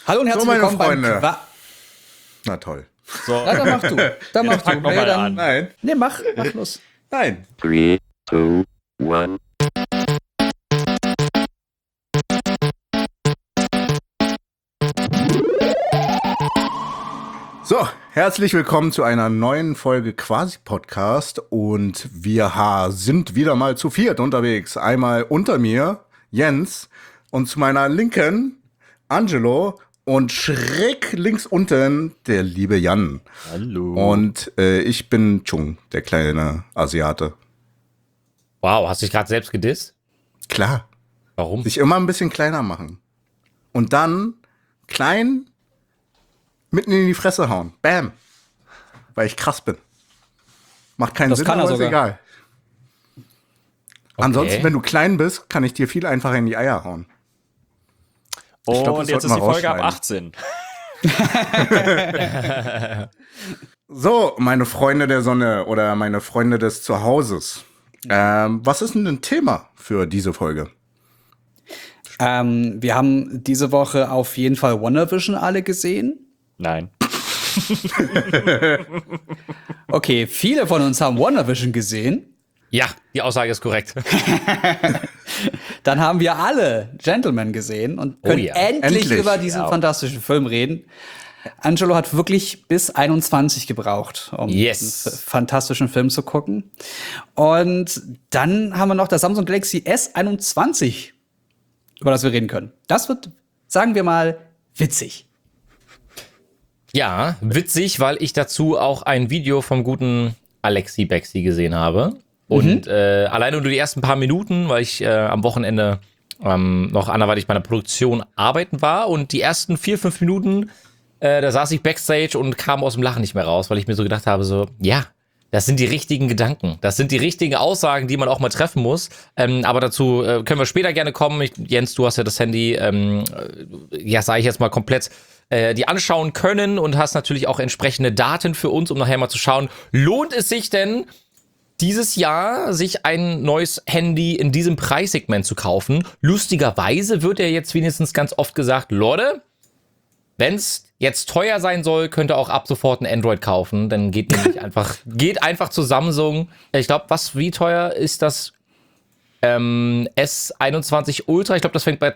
Hallo und herzlich meine willkommen Freunde. beim Na toll. So, Ja, dann mach du. Dann mach du. fang noch mal an. Nein. Nee, mach los. Nein. 3, 2, 1. So, herzlich willkommen zu einer neuen Folge Quasi-Podcast und wir sind wieder mal zu viert unterwegs. Einmal unter mir, Jens, und zu meiner Linken, Angelo, und schräg links unten, der liebe Jan. Hallo. Und ich bin Chung, der kleine Asiate. Wow, hast du dich gerade selbst gedisst? Klar, Warum? sich immer ein bisschen kleiner machen. Und dann klein mitten in die Fresse hauen. Bam. Weil ich krass bin. Macht keinen Das Sinn, kann er aber ist sogar. egal. Okay. Ansonsten, wenn du klein bist, kann ich dir viel einfacher in die Eier hauen. Ich glaub, das Und jetzt ist sollten die wir Folge ab rausschneiden. 18. So, meine Freunde der Sonne oder meine Freunde des Zuhauses. Was ist denn ein Thema für diese Folge? Wir haben diese Woche auf jeden Fall WandaVision alle gesehen. Nein. Okay, viele von uns haben WandaVision gesehen. Ja, die Aussage ist korrekt. Dann haben wir alle Gentlemen gesehen und können ja. endlich Endlich. über diesen fantastischen Film reden. Angelo hat wirklich bis 21 gebraucht, um Yes. diesen fantastischen Film zu gucken. Und dann haben wir noch das Samsung Galaxy S21, über das wir reden können. Das wird, sagen wir mal, witzig. Ja, witzig, weil ich dazu auch ein Video vom guten Alexi Bexi gesehen habe. Und alleine nur die ersten paar Minuten, weil ich am Wochenende noch anderweitig bei einer Produktion arbeiten war. Und die ersten 4-5 Minuten, da saß ich Backstage und kam aus dem Lachen nicht mehr raus, weil ich mir so gedacht habe, so, ja, das sind die richtigen Gedanken. Das sind die richtigen Aussagen, die man auch mal treffen muss. Aber dazu können wir später gerne kommen. Jens, du hast ja das Handy, ja, sage ich jetzt mal komplett die anschauen können und hast natürlich auch entsprechende Daten für uns, um nachher mal zu schauen, lohnt es sich denn, dieses Jahr sich ein neues Handy in diesem Preissegment zu kaufen? Lustigerweise wird ja jetzt wenigstens ganz oft gesagt, Leute, wenn es jetzt teuer sein soll, könnt ihr auch ab sofort ein Android kaufen. Dann geht nämlich einfach zu Samsung. Ich glaube, wie teuer ist das S21 Ultra? Ich glaube, das fängt bei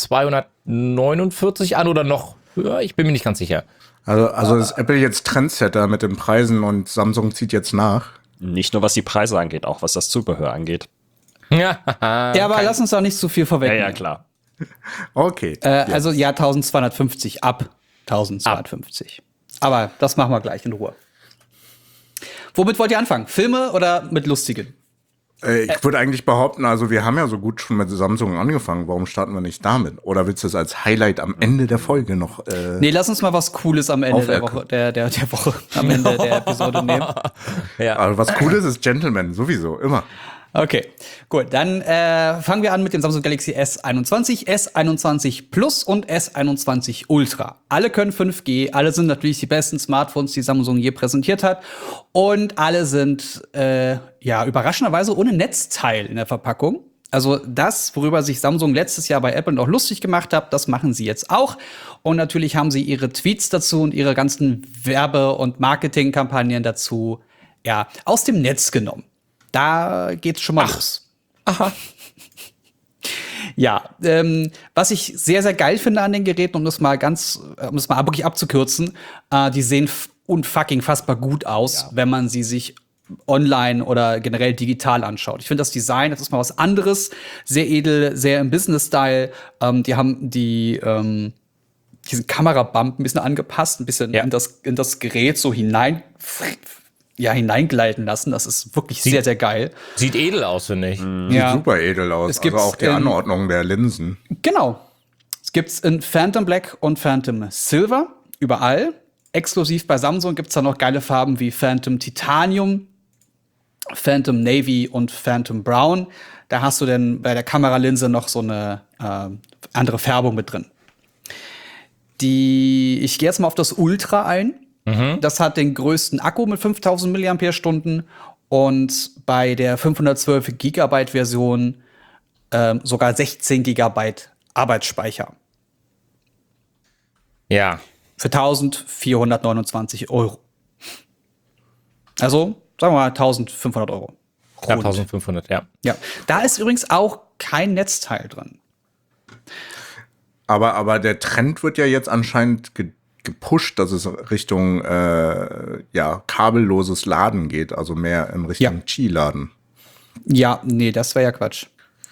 1249 an oder noch höher. Ich bin mir nicht ganz sicher. Also ist Apple jetzt Trendsetter mit den Preisen und Samsung zieht jetzt nach? Nicht nur was die Preise angeht, auch was das Zubehör angeht. Ja, aber lass uns da nicht zu viel Ja, vorwegnehmen. ja, klar. Okay. Also ja, 1250, ab 1250. Aber das machen wir gleich in Ruhe. Womit wollt ihr anfangen? Filme oder mit lustigen? Ich würde eigentlich behaupten, also wir haben ja so gut schon mit Samsung angefangen. Warum starten wir nicht damit? Oder willst du es als Highlight am Ende der Folge noch? Nee, lass uns mal was Cooles am Ende der Auferk- Woche, der Woche, am Ende der Episode nehmen. Also was Cooles ist Gentleman, sowieso, immer. Okay, gut. Dann fangen wir an mit dem Samsung Galaxy S21, S21 Plus und S21 Ultra. Alle können 5G, alle sind natürlich die besten Smartphones, die Samsung je präsentiert hat. Und alle sind, ja, überraschenderweise ohne Netzteil in der Verpackung. Also das, worüber sich Samsung letztes Jahr bei Apple noch lustig gemacht hat, das machen sie jetzt auch. Und natürlich haben sie ihre Tweets dazu und ihre ganzen Werbe- und Marketingkampagnen dazu, ja, aus dem Netz genommen. Da geht's schon mal los. Aha. Ja, was ich sehr, sehr geil finde an den Geräten, um das mal wirklich abzukürzen, die sehen unfucking fassbar gut aus, wenn man sie sich online oder generell digital anschaut. Ich finde das Design, das ist mal was anderes, sehr edel, sehr im Business-Style. Die haben diesen Kamerabump ein bisschen angepasst, ein bisschen in das Gerät so hineingleiten lassen. Das ist wirklich sehr, sehr geil. Sieht edel aus, finde ich. Sieht super edel aus. Es gibt's also auch die Anordnung der Linsen. Genau. Es gibt's in Phantom Black und Phantom Silver überall. Exklusiv bei Samsung gibt's da noch geile Farben wie Phantom Titanium, Phantom Navy und Phantom Brown. Da hast du dann bei der Kameralinse noch so eine andere Färbung mit drin. Ich gehe jetzt mal auf das Ultra ein. Das hat den größten Akku mit 5000 mAh und bei der 512 GB Version sogar 16 GB Arbeitsspeicher. Ja. Für 1.429 €. Also, sagen wir mal 1.500 €. Ja, Rund. 1500, ja. Ja, da ist übrigens auch kein Netzteil drin. Aber der Trend wird ja jetzt anscheinend gepusht, dass es Richtung kabelloses Laden geht, also mehr in Richtung Qi-Laden. Ja, nee, das wäre ja Quatsch.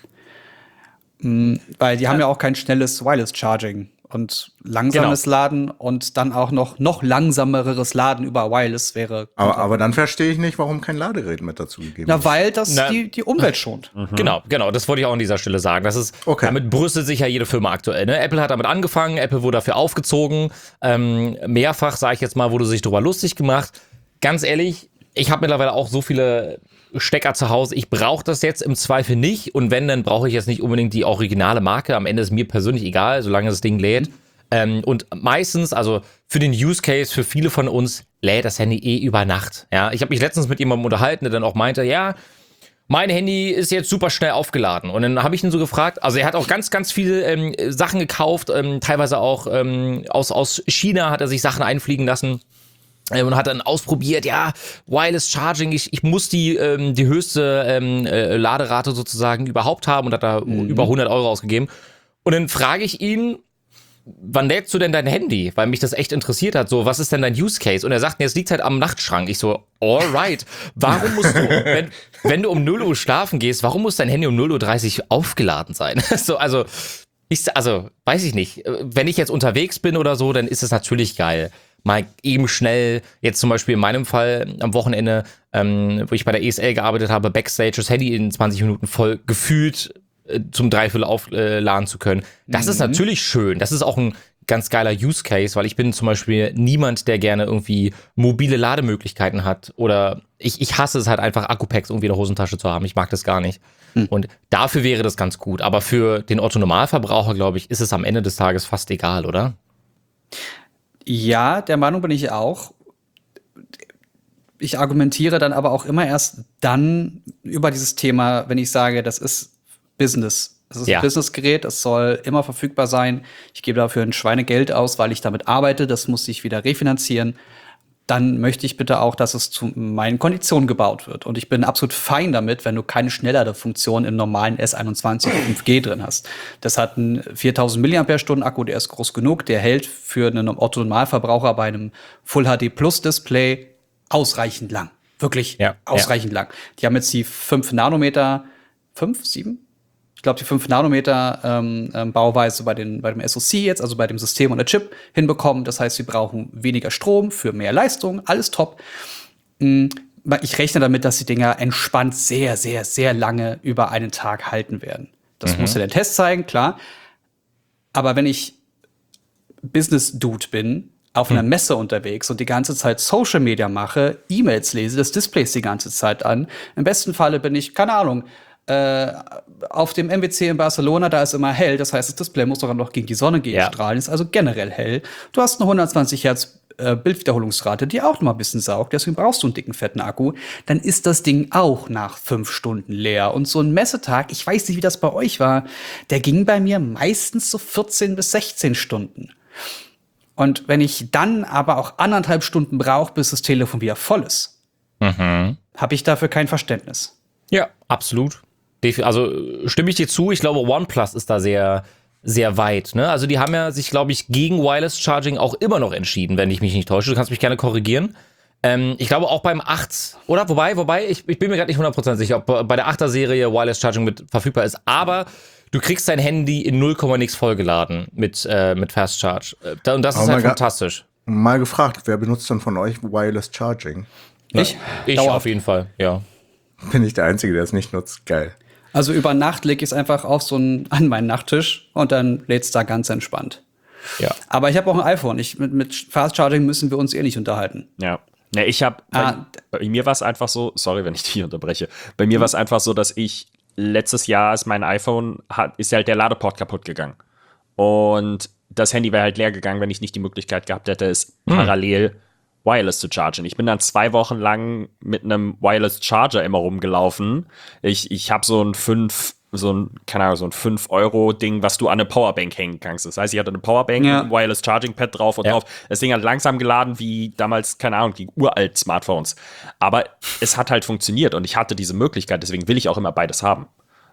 Weil die haben ja auch kein schnelles Wireless Charging und langsames Laden und dann auch noch langsameres Laden über Wireless wäre. Aber dann verstehe ich nicht, warum kein Ladegerät mit dazu gegeben Na, ist. weil das die Umwelt schont. Genau, das wollte ich auch an dieser Stelle sagen. Das ist, damit brüstet sich ja jede Firma aktuell. Ne? Apple hat damit angefangen, Apple wurde dafür aufgezogen. Mehrfach, sage ich jetzt mal, wurde sich darüber lustig gemacht. Ganz ehrlich, ich habe mittlerweile auch so viele Stecker zu Hause. Ich brauche das jetzt im Zweifel nicht. Und wenn, dann brauche ich jetzt nicht unbedingt die originale Marke. Am Ende ist mir persönlich egal, solange das Ding lädt. Und meistens, also für den Use Case, für viele von uns, lädt das Handy über Nacht. Ja, ich habe mich letztens mit jemandem unterhalten, der dann auch meinte, ja, mein Handy ist jetzt super schnell aufgeladen. Und dann habe ich ihn so gefragt, also er hat auch ganz, ganz viele Sachen gekauft, teilweise auch aus China hat er sich Sachen einfliegen lassen. Und hat dann ausprobiert, ja, Wireless Charging, ich muss die höchste Laderate sozusagen überhaupt haben und hat da über 100 € ausgegeben. Und dann frage ich ihn, wann lädst du denn dein Handy? Weil mich das echt interessiert hat, so, was ist denn dein Use Case? Und er sagt mir, es liegt halt am Nachtschrank. Ich so, alright, warum musst du, wenn du um 0 Uhr schlafen gehst, warum muss dein Handy um 0.30 Uhr aufgeladen sein? Also, weiß ich nicht. Wenn ich jetzt unterwegs bin oder so, dann ist es natürlich geil. Mal eben schnell, jetzt zum Beispiel in meinem Fall am Wochenende, wo ich bei der ESL gearbeitet habe, Backstage das Handy in 20 Minuten voll gefühlt zum Dreiviertel aufladen zu können. Das ist natürlich schön. Das ist auch ein ganz geiler Use Case, weil ich bin zum Beispiel niemand, der gerne irgendwie mobile Lademöglichkeiten hat. Oder ich hasse es halt einfach, Akkupacks irgendwie in der Hosentasche zu haben. Ich mag das gar nicht. Und dafür wäre das ganz gut. Aber für den Otto-Normalverbraucher, glaube ich, ist es am Ende des Tages fast egal, oder? Ja, der Meinung bin ich auch. Ich argumentiere dann aber auch immer erst dann über dieses Thema, wenn ich sage, das ist Business. Das ist ein Businessgerät, das soll immer verfügbar sein. Ich gebe dafür ein Schweinegeld aus, weil ich damit arbeite. Das muss ich wieder refinanzieren. Dann möchte ich bitte auch, dass es zu meinen Konditionen gebaut wird. Und ich bin absolut fein damit, wenn du keine Schnellladefunktion im normalen S21 5G drin hast. Das hat einen 4000 mAh Akku, der ist groß genug. Der hält für einen Otto-Normalverbraucher bei einem Full-HD-Plus-Display ausreichend lang. Wirklich ausreichend lang. Die haben jetzt die 5 Nanometer, 7? Ich glaube, die 5 Nanometer Bauweise bei dem SoC jetzt, also bei dem System und der Chip, hinbekommen. Das heißt, wir brauchen weniger Strom für mehr Leistung. Alles top. Ich rechne damit, dass die Dinger entspannt sehr, sehr, sehr lange über einen Tag halten werden. Das muss ja der Test zeigen, klar. Aber wenn ich Business-Dude bin, auf einer Messe unterwegs und die ganze Zeit Social Media mache, E-Mails lese, das Display ist die ganze Zeit an. Im besten Falle bin ich, keine Ahnung, auf dem MWC in Barcelona, da ist immer hell, das heißt, das Display muss sogar noch gegen die Sonne strahlen, ist also generell hell. Du hast eine 120 Hertz Bildwiederholungsrate, die auch noch mal ein bisschen saugt, deswegen brauchst du einen dicken, fetten Akku. Dann ist das Ding auch nach 5 Stunden leer. Und so ein Messetag, ich weiß nicht, wie das bei euch war, der ging bei mir meistens so 14 bis 16 Stunden. Und wenn ich dann aber auch 1,5 Stunden brauche, bis das Telefon wieder voll ist, habe ich dafür kein Verständnis. Ja, absolut. Also stimme ich dir zu. Ich glaube, OnePlus ist da sehr, sehr weit. Ne? Also die haben ja sich, glaube ich, gegen Wireless Charging auch immer noch entschieden, wenn ich mich nicht täusche. Du kannst mich gerne korrigieren. Ich glaube auch beim 8, oder? Wobei, ich bin mir gerade nicht 100% sicher, ob bei der 8er Serie Wireless Charging mit verfügbar ist. Aber du kriegst dein Handy in 0, nix vollgeladen mit Fast Charge. Und das ist halt fantastisch. Mal gefragt, wer benutzt denn von euch Wireless Charging? Ich auf jeden Fall, ja. Bin ich der Einzige, der es nicht nutzt? Geil. Also über Nacht lege ich es einfach auf an meinen Nachttisch und dann lädt es da ganz entspannt. Ja. Aber ich habe auch ein iPhone. Mit Fast Charging müssen wir uns nicht unterhalten. Ja. Ja, bei mir war es einfach so, sorry, wenn ich dich unterbreche, bei mir war es einfach so, dass ich letztes Jahr ist mein iPhone, ist halt der Ladeport kaputt gegangen. Und das Handy wäre halt leer gegangen, wenn ich nicht die Möglichkeit gehabt hätte, es parallel wireless zu chargen. Ich bin dann 2 Wochen lang mit einem Wireless Charger immer rumgelaufen. Ich habe so ein 5 keine Ahnung, so ein 5-Euro-Ding, was du an eine Powerbank hängen kannst. Das heißt, ich hatte eine Powerbank mit einem Wireless Charging Pad drauf und drauf. Das Ding hat langsam geladen wie damals, keine Ahnung, die uralt Smartphones. Aber es hat halt funktioniert und ich hatte diese Möglichkeit, deswegen will ich auch immer beides haben.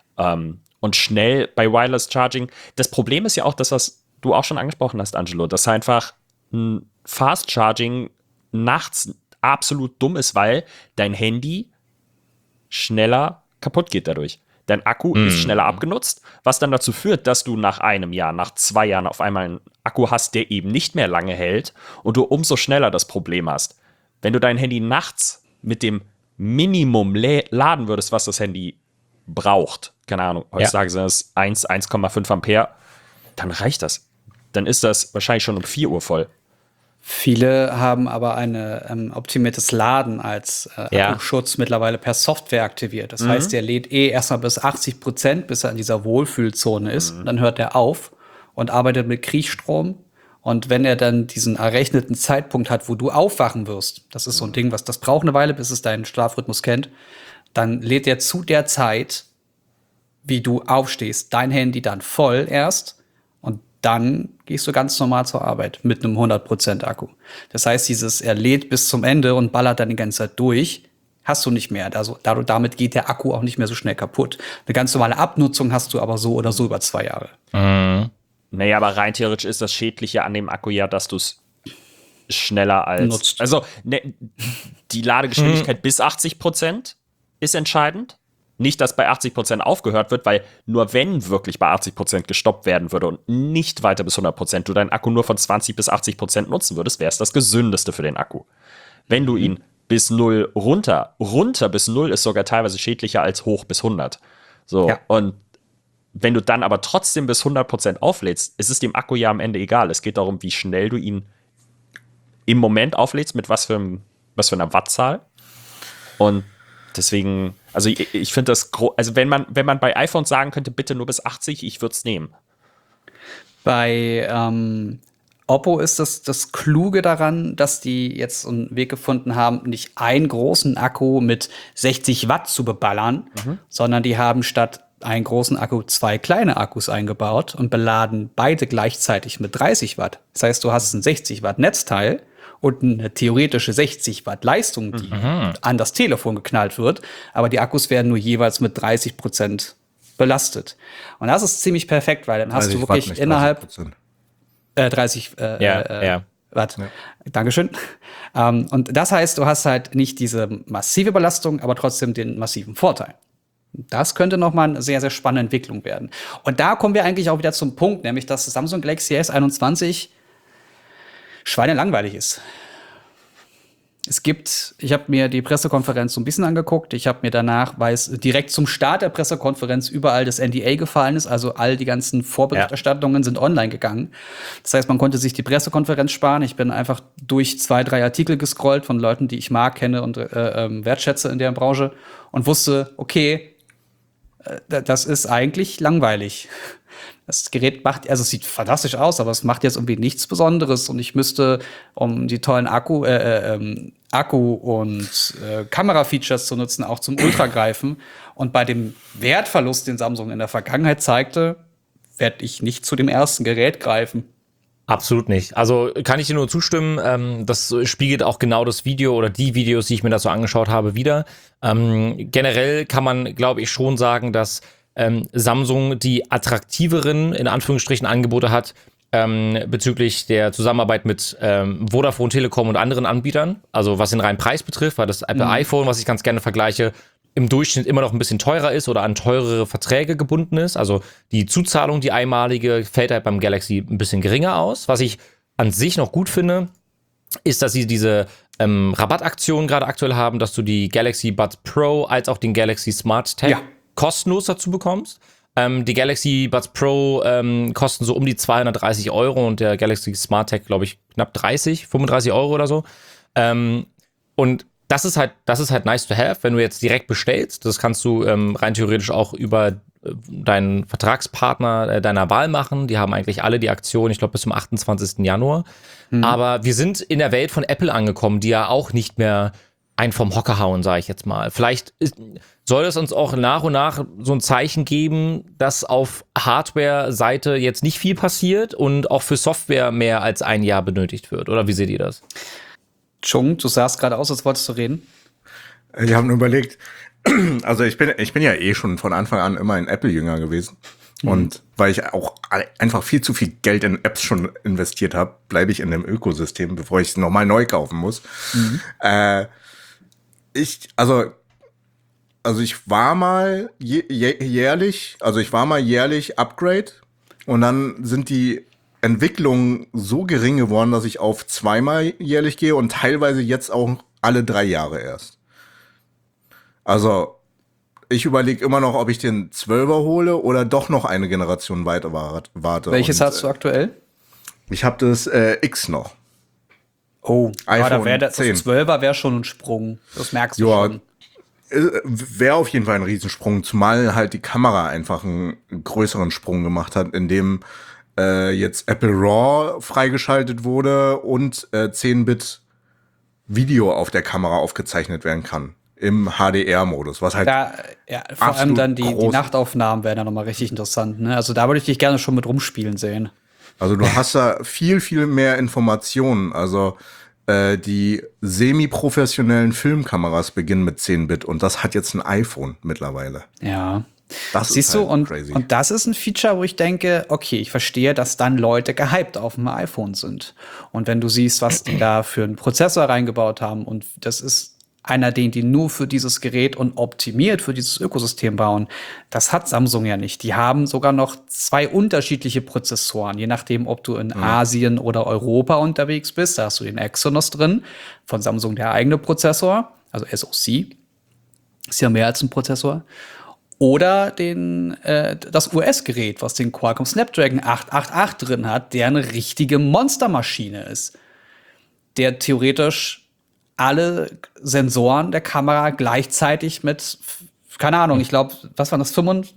Und schnell bei Wireless Charging. Das Problem ist ja auch das, was du auch schon angesprochen hast, Angelo, dass einfach ein Fast Charging nachts absolut dumm ist, weil dein Handy schneller kaputt geht dadurch. Dein Akku ist schneller abgenutzt, was dann dazu führt, dass du nach einem Jahr, nach 2 Jahren auf einmal einen Akku hast, der eben nicht mehr lange hält und du umso schneller das Problem hast. Wenn du dein Handy nachts mit dem Minimum laden würdest, was das Handy braucht, keine Ahnung, heutzutage sind es 1,5 Ampere, dann reicht das. Dann ist das wahrscheinlich schon um 4 Uhr voll. Viele haben aber ein optimiertes Laden als Akkuschutz mittlerweile per Software aktiviert. Das heißt, der lädt erstmal bis 80%, bis er in dieser Wohlfühlzone ist. Dann hört er auf und arbeitet mit Kriechstrom. Und wenn er dann diesen errechneten Zeitpunkt hat, wo du aufwachen wirst, das ist so ein Ding, das braucht eine Weile, bis es deinen Schlafrhythmus kennt, dann lädt er zu der Zeit, wie du aufstehst, dein Handy dann voll erst. Dann gehst du ganz normal zur Arbeit mit einem 100% Akku. Das heißt, er lädt bis zum Ende und ballert dann die ganze Zeit durch, hast du nicht mehr. Also damit geht der Akku auch nicht mehr so schnell kaputt. Eine ganz normale Abnutzung hast du aber so oder so über 2 Jahre. Naja, aber rein theoretisch ist das Schädliche an dem Akku ja, dass du es schneller als nutzt. Also die Ladegeschwindigkeit bis 80% ist entscheidend. Nicht, dass bei 80% aufgehört wird, weil nur wenn wirklich bei 80% gestoppt werden würde und nicht weiter bis 100% du deinen Akku nur von 20 bis 80% nutzen würdest, wäre es das Gesündeste für den Akku. Wenn du ihn bis 0 runter bis 0 ist sogar teilweise schädlicher als hoch bis 100. So, und wenn du dann aber trotzdem bis 100% auflädst, ist es dem Akku ja am Ende egal. Es geht darum, wie schnell du ihn im Moment auflädst, mit was für einer Wattzahl. Und deswegen, also ich finde das, also wenn man bei iPhones sagen könnte, bitte nur bis 80, ich würde es nehmen. Bei Oppo ist das Kluge daran, dass die jetzt einen Weg gefunden haben, nicht einen großen Akku mit 60 Watt zu beballern, sondern die haben statt einen großen Akku 2 kleine Akkus eingebaut und beladen beide gleichzeitig mit 30 Watt. Das heißt, du hast ein 60 Watt Netzteil und eine theoretische 60 Watt Leistung, die an das Telefon geknallt wird. Aber die Akkus werden nur jeweils mit 30% belastet. Und das ist ziemlich perfekt, weil dann hast du wirklich Watt, innerhalb 30 Watt. Ja. Dankeschön. Und das heißt, du hast halt nicht diese massive Belastung, aber trotzdem den massiven Vorteil. Das könnte noch mal eine sehr, sehr spannende Entwicklung werden. Und da kommen wir eigentlich auch wieder zum Punkt, nämlich dass Samsung Galaxy S21 schweinelangweilig ist. Ich habe mir die Pressekonferenz so ein bisschen angeguckt. Ich habe mir danach, weil es direkt zum Start der Pressekonferenz überall das NDA gefallen ist, also all die ganzen Vorberichterstattungen sind online gegangen. Das heißt, man konnte sich die Pressekonferenz sparen. Ich bin einfach durch 2, 3 Artikel gescrollt von Leuten, die ich mag, kenne und wertschätze in der Branche und wusste, okay, das ist eigentlich langweilig. Das Gerät es sieht fantastisch aus, aber es macht jetzt irgendwie nichts Besonderes und ich müsste, um die tollen Akku und Kamerafeatures zu nutzen, auch zum Ultra greifen. Und bei dem Wertverlust, den Samsung in der Vergangenheit zeigte, werde ich nicht zu dem ersten Gerät greifen. Absolut nicht. Also kann ich dir nur zustimmen. Das spiegelt auch genau das Video oder die Videos, die ich mir da so angeschaut habe, wider. Generell kann man, glaube ich, schon sagen, dass Samsung die attraktiveren, in Anführungsstrichen, Angebote hat bezüglich der Zusammenarbeit mit Vodafone, Telekom und anderen Anbietern. Also was den reinen Preis betrifft, weil das Apple iPhone, was ich ganz gerne vergleiche, im Durchschnitt immer noch ein bisschen teurer ist oder an teurere Verträge gebunden ist. Also die Zuzahlung, die einmalige, fällt halt beim Galaxy ein bisschen geringer aus. Was ich an sich noch gut finde, ist, dass sie diese Rabattaktion gerade aktuell haben, dass du die Galaxy Buds Pro als auch den Galaxy Smart Tag kostenlos dazu bekommst. Die Galaxy Buds Pro kosten so um die 230 € und der Galaxy Smart Tag, glaube ich, knapp 35 € oder so. Und das ist halt nice to have, wenn du jetzt direkt bestellst. Das kannst du rein theoretisch auch über deinen Vertragspartner deiner Wahl machen. Die haben eigentlich alle die Aktion, ich glaube, bis zum 28. Januar. Aber wir sind in der Welt von Apple angekommen, die ja auch nicht mehr einen vom Hocker hauen, sage ich jetzt mal. Vielleicht soll es uns auch nach und nach so ein Zeichen geben, dass auf Hardware-Seite jetzt nicht viel passiert und auch für Software mehr als ein Jahr benötigt wird. Oder wie seht ihr das? Chung, du sahst gerade aus, als wolltest du reden. Ich habe nur überlegt, also ich bin ja eh schon von Anfang an immer ein Apple-Jünger gewesen. Und weil ich auch einfach viel zu viel Geld in Apps schon investiert habe, bleibe ich in dem Ökosystem, bevor ich es nochmal neu kaufen muss. Ich war mal jährlich Upgrade und dann sind die Entwicklungen so gering geworden, dass ich auf zweimal jährlich gehe und teilweise jetzt auch alle 3 Jahre erst. Also ich überlege immer noch, ob ich den 12er hole oder doch noch eine Generation weiter warte. Welches hast du aktuell? Ich habe das X noch. Oh, aber da wäre das 10. 12er wäre schon ein Sprung. Das merkst du Ja, schon. wäre auf jeden Fall ein Riesensprung, zumal halt die Kamera einfach einen größeren Sprung gemacht hat, indem jetzt Apple RAW freigeschaltet wurde und 10-Bit Video auf der Kamera aufgezeichnet werden kann. Im HDR-Modus, was halt Vor allem dann die groß. Nachtaufnahmen wären dann nochmal richtig interessant. Ne? Also da würde ich dich gerne schon mit rumspielen sehen. Also du hast da viel, viel mehr Informationen. Also die semi-professionellen Filmkameras beginnen mit 10-Bit und das hat jetzt ein iPhone mittlerweile. Ja. Das Siehst ist du, halt crazy. und das ist ein Feature, wo ich denke, okay, ich verstehe, dass dann Leute gehypt auf dem iPhone sind. Und wenn du siehst, was die da für einen Prozessor reingebaut haben, und das ist einer, den die nur für dieses Gerät und optimiert für dieses Ökosystem bauen, das hat Samsung ja nicht. Die haben sogar noch 2 unterschiedliche Prozessoren, je nachdem, ob du in Asien oder Europa unterwegs bist. Da hast du den Exynos drin, von Samsung der eigene Prozessor, also SoC, ist ja mehr als ein Prozessor. Oder das US-Gerät, was den Qualcomm Snapdragon 888 drin hat, der eine richtige Monstermaschine ist, der theoretisch alle Sensoren der Kamera gleichzeitig mit, keine Ahnung, ich glaube, was waren das,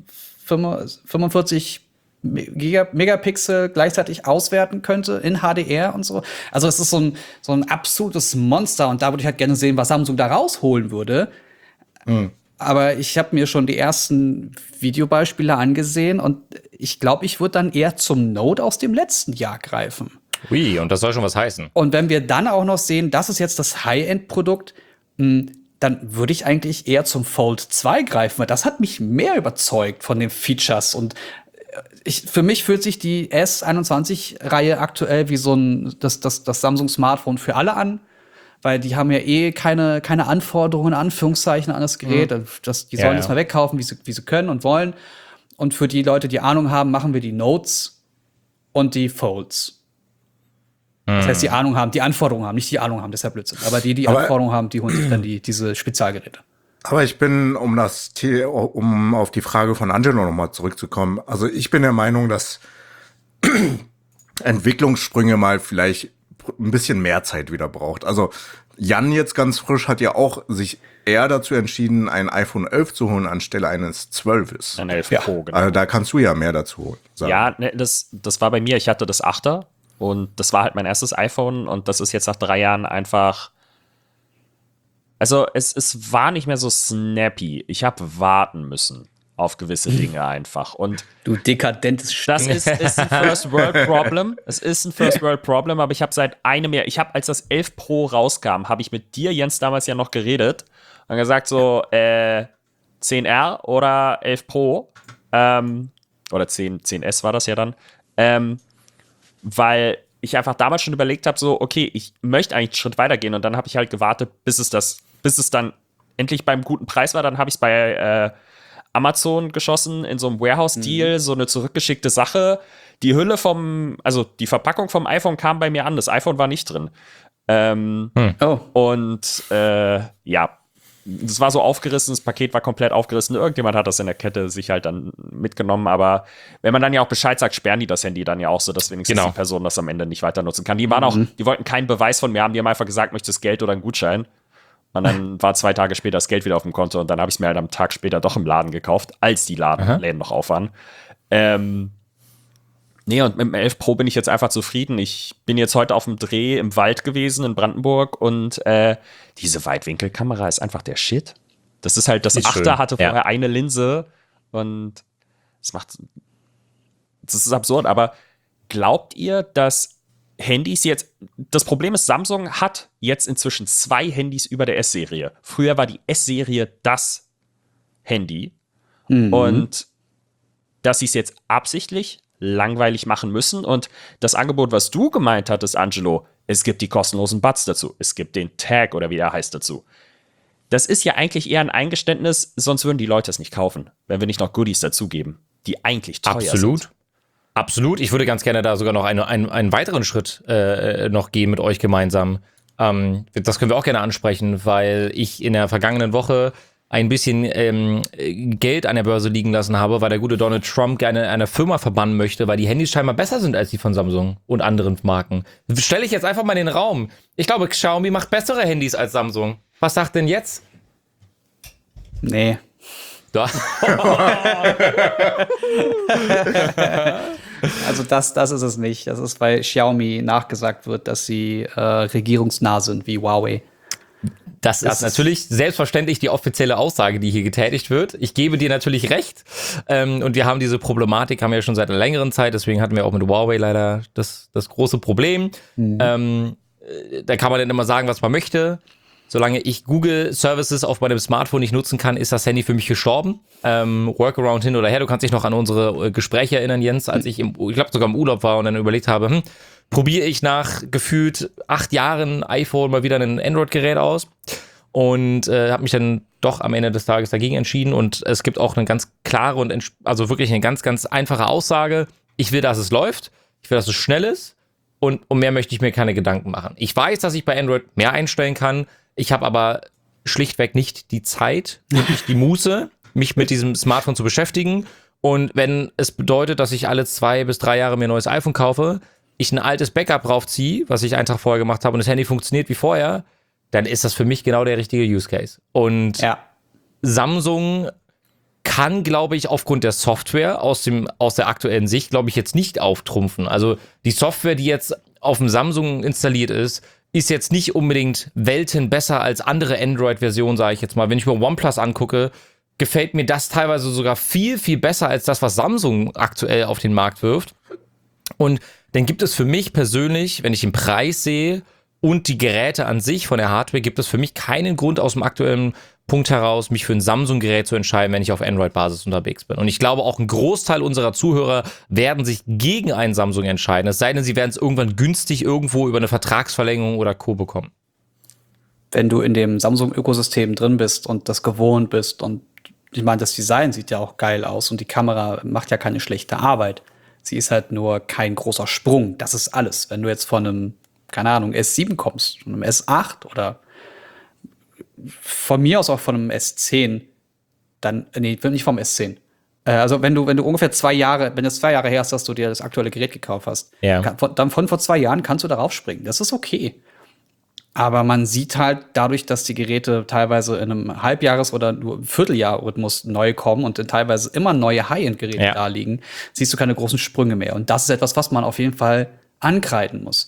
45 Megapixel gleichzeitig auswerten könnte in HDR und so. Also es ist so ein absolutes Monster und da würde ich halt gerne sehen, was Samsung da rausholen würde. Aber ich habe mir schon die ersten Videobeispiele angesehen und ich glaube, ich würde dann eher zum Note aus dem letzten Jahr greifen. Ui, und das soll schon was heißen. Und wenn wir dann auch noch sehen, das ist jetzt das High-End-Produkt, dann würde ich eigentlich eher zum Fold 2 greifen, weil das hat mich mehr überzeugt von den Features. Und für mich fühlt sich die S21-Reihe aktuell wie das Samsung-Smartphone für alle an, weil die haben ja keine Anforderungen, Anführungszeichen, an das Gerät. Die sollen das mal wegkaufen, wie sie können und wollen. Und für die Leute, die Ahnung haben, machen wir die Notes und die Folds. Das heißt, die Anforderungen haben, nicht die Ahnung haben, das ist ja Blödsinn. Aber die Anforderungen haben, die holen sich dann diese Spezialgeräte. Aber ich bin, um auf die Frage von Angelo nochmal zurückzukommen, also ich bin der Meinung, dass Entwicklungssprünge mal vielleicht ein bisschen mehr Zeit wieder braucht. Also Jan jetzt ganz frisch hat ja auch sich eher dazu entschieden, ein iPhone 11 zu holen, anstelle eines 12. Ein 11 Pro, genau. Also da kannst du ja mehr dazu holen. Ja, ne, das war bei mir, ich hatte das 8er. Und das war halt mein erstes iPhone und das ist jetzt nach 3 Jahren einfach. Also, es war nicht mehr so snappy. Ich habe warten müssen auf gewisse Dinge einfach. Und du dekadentes Das ist ein First-World-Problem. Es ist ein First-World-Problem, aber ich habe seit einem Jahr, als das 11 Pro rauskam, habe ich mit dir, Jens, damals ja noch geredet und gesagt so, 10R oder 11 Pro, oder 10S war das ja dann, weil ich einfach damals schon überlegt habe, so, okay, ich möchte eigentlich einen Schritt weitergehen und dann habe ich halt gewartet, bis es dann endlich beim guten Preis war. Dann habe ich es bei Amazon geschossen in so einem Warehouse-Deal, so eine zurückgeschickte Sache. Die Hülle die Verpackung vom iPhone kam bei mir an, das iPhone war nicht drin. Und das war so aufgerissen, das Paket war komplett aufgerissen. Irgendjemand hat das in der Kette sich halt dann mitgenommen, aber wenn man dann ja auch Bescheid sagt, sperren die das Handy dann ja auch so, dass wenigstens die Person das am Ende nicht weiter nutzen kann. Die wollten keinen Beweis von mir haben, die haben einfach gesagt, möchtest du Geld oder einen Gutschein? Und dann war 2 Tage später das Geld wieder auf dem Konto und dann habe ich es mir halt am Tag später doch im Laden gekauft, als die Läden noch auf waren. Nee, und mit dem 11 Pro bin ich jetzt einfach zufrieden. Ich bin jetzt heute auf dem Dreh im Wald gewesen in Brandenburg und diese Weitwinkelkamera ist einfach der Shit. Das ist halt, das Ist 8er schön. hatte Ja. vorher eine Linse und das ist absurd, aber glaubt ihr, dass Handys jetzt, das Problem ist, Samsung hat jetzt inzwischen 2 Handys über der S-Serie. Früher war die S-Serie das Handy und dass sie es jetzt absichtlich langweilig machen müssen und das Angebot, was du gemeint hattest, Angelo, es gibt die kostenlosen Buds dazu, es gibt den Tag oder wie er heißt dazu. Das ist ja eigentlich eher ein Eingeständnis, sonst würden die Leute es nicht kaufen, wenn wir nicht noch Goodies dazugeben, die eigentlich teuer sind. Absolut. Ich würde ganz gerne da sogar noch einen weiteren Schritt noch gehen mit euch gemeinsam. Das können wir auch gerne ansprechen, weil ich in der vergangenen Woche ein bisschen Geld an der Börse liegen lassen habe, weil der gute Donald Trump gerne eine Firma verbannen möchte, weil die Handys scheinbar besser sind als die von Samsung und anderen Marken. Stelle ich jetzt einfach mal in den Raum. Ich glaube, Xiaomi macht bessere Handys als Samsung. Was sagt denn jetzt? Nee. Da. Also das ist es nicht. Das ist, weil Xiaomi nachgesagt wird, dass sie regierungsnah sind wie Huawei. Das ist natürlich selbstverständlich die offizielle Aussage, die hier getätigt wird. Ich gebe dir natürlich recht. Und wir haben diese Problematik, haben wir ja schon seit einer längeren Zeit. Deswegen hatten wir auch mit Huawei leider das große Problem. Da kann man dann immer sagen, was man möchte. Solange ich Google-Services auf meinem Smartphone nicht nutzen kann, ist das Handy für mich gestorben. Workaround hin oder her. Du kannst dich noch an unsere Gespräche erinnern, Jens, als ich glaube sogar im Urlaub war und dann überlegt habe, probiere ich nach gefühlt 8 Jahren iPhone mal wieder ein Android-Gerät aus und habe mich dann doch am Ende des Tages dagegen entschieden. Und es gibt auch eine ganz klare und also wirklich eine ganz, ganz einfache Aussage. Ich will, dass es läuft. Ich will, dass es schnell ist. Und um mehr möchte ich mir keine Gedanken machen. Ich weiß, dass ich bei Android mehr einstellen kann. Ich habe aber schlichtweg nicht die Zeit und nicht die Muße, mich mit diesem Smartphone zu beschäftigen. Und wenn es bedeutet, dass ich alle 2 bis 3 Jahre mir ein neues iPhone kaufe, ich ein altes Backup draufziehe, was ich einen Tag vorher gemacht habe und das Handy funktioniert wie vorher, dann ist das für mich genau der richtige Use Case. Und Samsung kann, glaube ich, aufgrund der Software aus der aktuellen Sicht, glaube ich, jetzt nicht auftrumpfen. Also die Software, die jetzt auf dem Samsung installiert ist jetzt nicht unbedingt Welten besser als andere Android-Versionen, sage ich jetzt mal. Wenn ich mir OnePlus angucke, gefällt mir das teilweise sogar viel, viel besser als das, was Samsung aktuell auf den Markt wirft. Und dann gibt es für mich persönlich, wenn ich den Preis sehe und die Geräte an sich von der Hardware, gibt es für mich keinen Grund aus dem aktuellen Punkt heraus, mich für ein Samsung-Gerät zu entscheiden, wenn ich auf Android-Basis unterwegs bin. Und ich glaube, auch ein Großteil unserer Zuhörer werden sich gegen einen Samsung entscheiden. Es sei denn, sie werden es irgendwann günstig irgendwo über eine Vertragsverlängerung oder Co. bekommen. Wenn du in dem Samsung-Ökosystem drin bist und das gewohnt bist und ich meine, das Design sieht ja auch geil aus und die Kamera macht ja keine schlechte Arbeit. Sie ist halt nur kein großer Sprung. Das ist alles. Wenn du jetzt von einem, keine Ahnung, S7 kommst, von einem S8 oder von mir aus auch von einem S10, dann, nee, nicht vom S10. Also wenn du ungefähr 2 Jahre, wenn es 2 Jahre her ist, dass du dir das aktuelle Gerät gekauft hast, dann von vor 2 Jahren kannst du darauf springen. Das ist okay. Aber man sieht halt dadurch, dass die Geräte teilweise in einem Halbjahres- oder nur Vierteljahr-Rhythmus neu kommen und dann teilweise immer neue High-End-Geräte da liegen, siehst du keine großen Sprünge mehr. Und das ist etwas, was man auf jeden Fall ankreiden muss.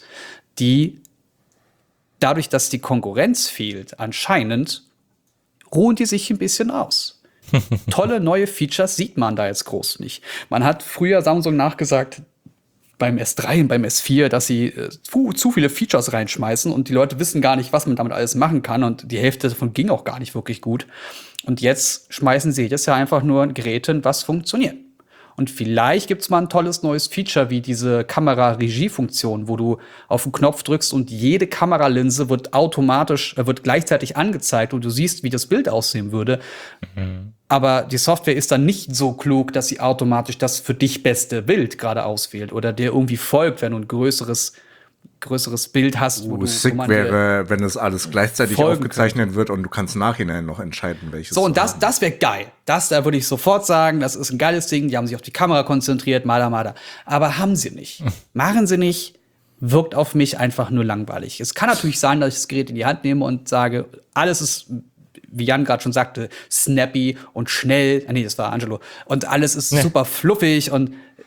Dadurch, dass die Konkurrenz fehlt, anscheinend ruhen die sich ein bisschen aus. Tolle neue Features sieht man da jetzt groß nicht. Man hat früher Samsung nachgesagt, beim S3 und beim S4, dass sie zu viele Features reinschmeißen und die Leute wissen gar nicht, was man damit alles machen kann und die Hälfte davon ging auch gar nicht wirklich gut. Und jetzt schmeißen sie jedes Jahr einfach nur ein Gerät hin, was funktioniert. Und vielleicht gibt's mal ein tolles neues Feature wie diese Kamera-Regie-Funktion, wo du auf den Knopf drückst und jede Kameralinse wird gleichzeitig angezeigt und du siehst, wie das Bild aussehen würde. Aber die Software ist dann nicht so klug, dass sie automatisch das für dich beste Bild gerade auswählt oder dir irgendwie folgt, wenn du ein größeres Bild hast. Sick wäre, wenn es alles gleichzeitig aufgezeichnet wird und du kannst nachhinein noch entscheiden, welches. So, und das wäre geil. Da würde ich sofort sagen, das ist ein geiles Ding. Die haben sich auf die Kamera konzentriert, mada. Aber haben sie nicht. Machen sie nicht. Wirkt auf mich einfach nur langweilig. Es kann natürlich sein, dass ich das Gerät in die Hand nehme und sage, alles ist, wie Jan gerade schon sagte, snappy und schnell. Nee, das war Angelo. Und alles ist super fluffig und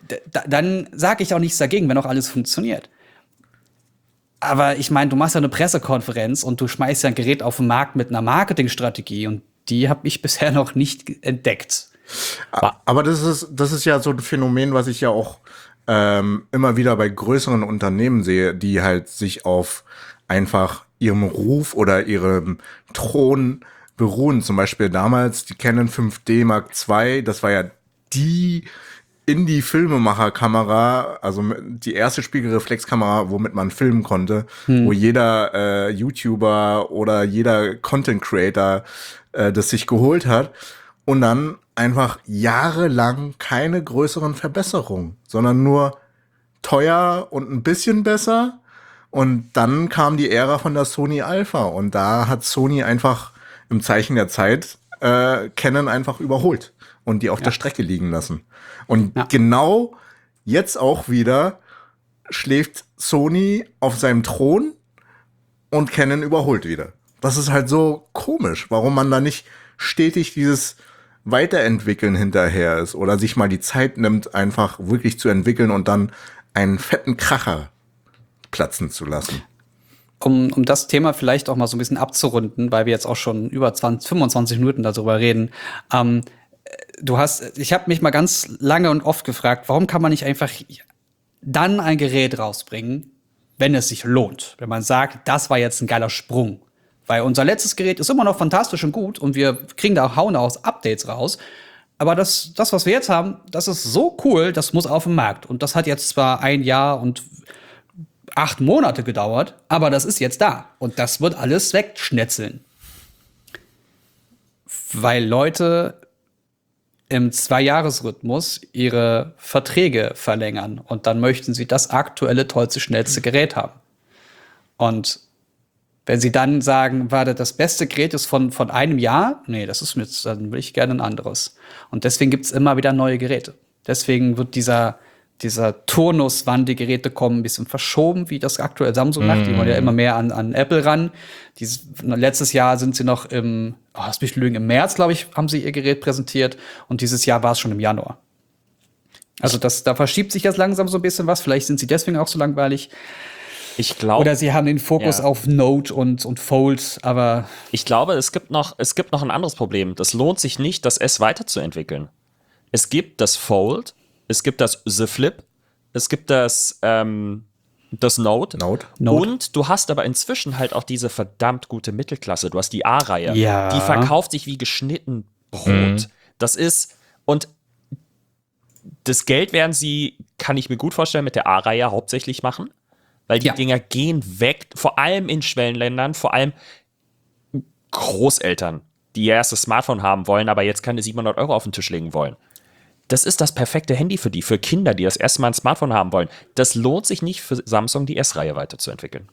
dann sage ich auch nichts dagegen, wenn auch alles funktioniert. Aber ich meine, du machst ja eine Pressekonferenz und du schmeißt ja ein Gerät auf den Markt mit einer Marketingstrategie und die habe ich bisher noch nicht entdeckt. Aber das ist ja so ein Phänomen, was ich ja auch immer wieder bei größeren Unternehmen sehe, die halt sich auf einfach ihrem Ruf oder ihrem Thron beruhen. Zum Beispiel damals die Canon 5D Mark II, das war ja die Indie-Filmemacher-Kamera, also die erste Spiegelreflexkamera, womit man filmen konnte, wo jeder YouTuber oder jeder Content-Creator das sich geholt hat und dann einfach jahrelang keine größeren Verbesserungen, sondern nur teuer und ein bisschen besser. Und dann kam die Ära von der Sony Alpha und da hat Sony einfach im Zeichen der Zeit Canon einfach überholt und die auf der Strecke liegen lassen. Und genau jetzt auch wieder schläft Sony auf seinem Thron und Canon überholt wieder. Das ist halt so komisch, warum man da nicht stetig dieses Weiterentwickeln hinterher ist oder sich mal die Zeit nimmt, einfach wirklich zu entwickeln und dann einen fetten Kracher platzen zu lassen. Um das Thema vielleicht auch mal so ein bisschen abzurunden, weil wir jetzt auch schon über 25 Minuten darüber reden. Ich habe mich mal ganz lange und oft gefragt, warum kann man nicht einfach dann ein Gerät rausbringen, wenn es sich lohnt? Wenn man sagt, das war jetzt ein geiler Sprung. Weil unser letztes Gerät ist immer noch fantastisch und gut und wir kriegen da hauen aus Updates raus. Aber das, was wir jetzt haben, das ist so cool, das muss auf den Markt. Und das hat jetzt zwar 1 Jahr und 8 Monate gedauert, aber das ist jetzt da. Und das wird alles wegschnetzeln. Weil Leute im 2-Jahres-Rhythmus ihre Verträge verlängern. Und dann möchten sie das aktuelle, tollste, schnellste Gerät haben. Und wenn sie dann sagen, warte, das beste Gerät ist von einem Jahr, nee, das ist jetzt, dann will ich gerne ein anderes. Und deswegen gibt's immer wieder neue Geräte. Deswegen wird dieser Turnus, wann die Geräte kommen, ein bisschen verschoben, wie das aktuell Samsung macht. Die wollen ja immer mehr an Apple ran. Letztes Jahr sind sie noch im März, glaube ich, haben sie ihr Gerät präsentiert. Und dieses Jahr war es schon im Januar. Also da verschiebt sich jetzt langsam so ein bisschen was. Vielleicht sind sie deswegen auch so langweilig. Ich glaube. Oder sie haben den Fokus auf Note und Fold, aber. Ich glaube, es gibt noch ein anderes Problem. Das lohnt sich nicht, das S weiterzuentwickeln. Es gibt das Fold, es gibt das The Flip, es gibt das Note. Und du hast aber inzwischen halt auch diese verdammt gute Mittelklasse. Du hast die A-Reihe. Ja. Die verkauft sich wie geschnitten Brot. Das ist, und das Geld werden sie, kann ich mir gut vorstellen, mit der A-Reihe hauptsächlich machen. Weil die Dinger gehen weg, vor allem in Schwellenländern, vor allem Großeltern, die ihr erstes Smartphone haben wollen, aber jetzt keine 700 € auf den Tisch legen wollen. Das ist das perfekte Handy für die, für Kinder, die das erste Mal ein Smartphone haben wollen. Das lohnt sich nicht für Samsung, die S-Reihe weiterzuentwickeln.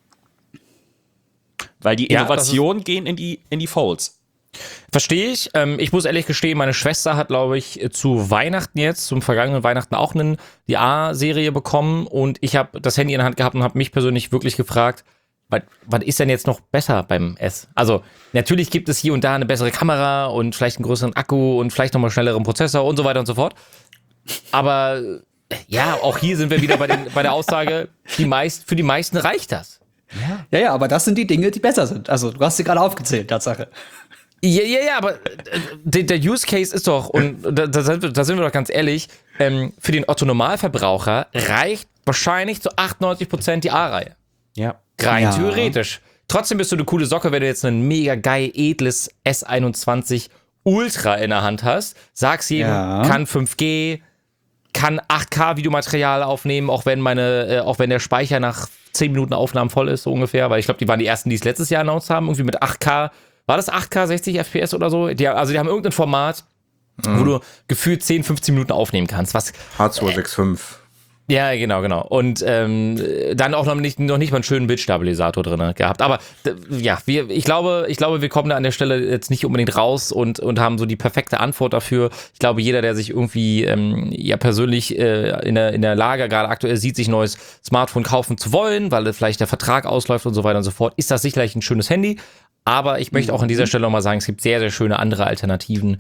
Weil die Innovationen gehen in die Folds. Verstehe ich. Ich muss ehrlich gestehen, meine Schwester hat, glaube ich, zu Weihnachten jetzt, zum vergangenen Weihnachten auch die A-Serie bekommen und ich habe das Handy in der Hand gehabt und habe mich persönlich wirklich gefragt, was ist denn jetzt noch besser beim S? Also natürlich gibt es hier und da eine bessere Kamera und vielleicht einen größeren Akku und vielleicht nochmal schnelleren Prozessor und so weiter und so fort. Aber ja, auch hier sind wir wieder bei der Aussage, für die meisten reicht das. Ja, aber das sind die Dinge, die besser sind. Also du hast sie gerade aufgezählt, Tatsache. Ja, aber der Use Case ist doch, und da sind wir doch ganz ehrlich, für den Otto-Normalverbraucher reicht wahrscheinlich zu 98% die A-Reihe. Ja. Rein theoretisch. Trotzdem bist du eine coole Socke, wenn du jetzt ein mega geil, edles S21 Ultra in der Hand hast. Sag's jedem, kann 5G, kann 8K-Videomaterial aufnehmen, auch wenn der Speicher nach 10 Minuten Aufnahmen voll ist, so ungefähr. Weil ich glaube, die waren die ersten, die es letztes Jahr announced haben, irgendwie mit 8K. War das 8K, 60 FPS oder so? Die haben irgendein Format, wo du gefühlt 10, 15 Minuten aufnehmen kannst. H265. Ja, genau. Und dann auch noch nicht mal einen schönen Bildstabilisator drin gehabt. Aber ich glaube, wir kommen da an der Stelle jetzt nicht unbedingt raus und haben so die perfekte Antwort dafür. Ich glaube, jeder, der sich irgendwie persönlich in der Lage gerade aktuell sieht, sich ein neues Smartphone kaufen zu wollen, weil vielleicht der Vertrag ausläuft und so weiter und so fort, ist das sicherlich ein schönes Handy. Aber ich möchte auch an dieser Stelle nochmal sagen, es gibt sehr, sehr schöne andere Alternativen.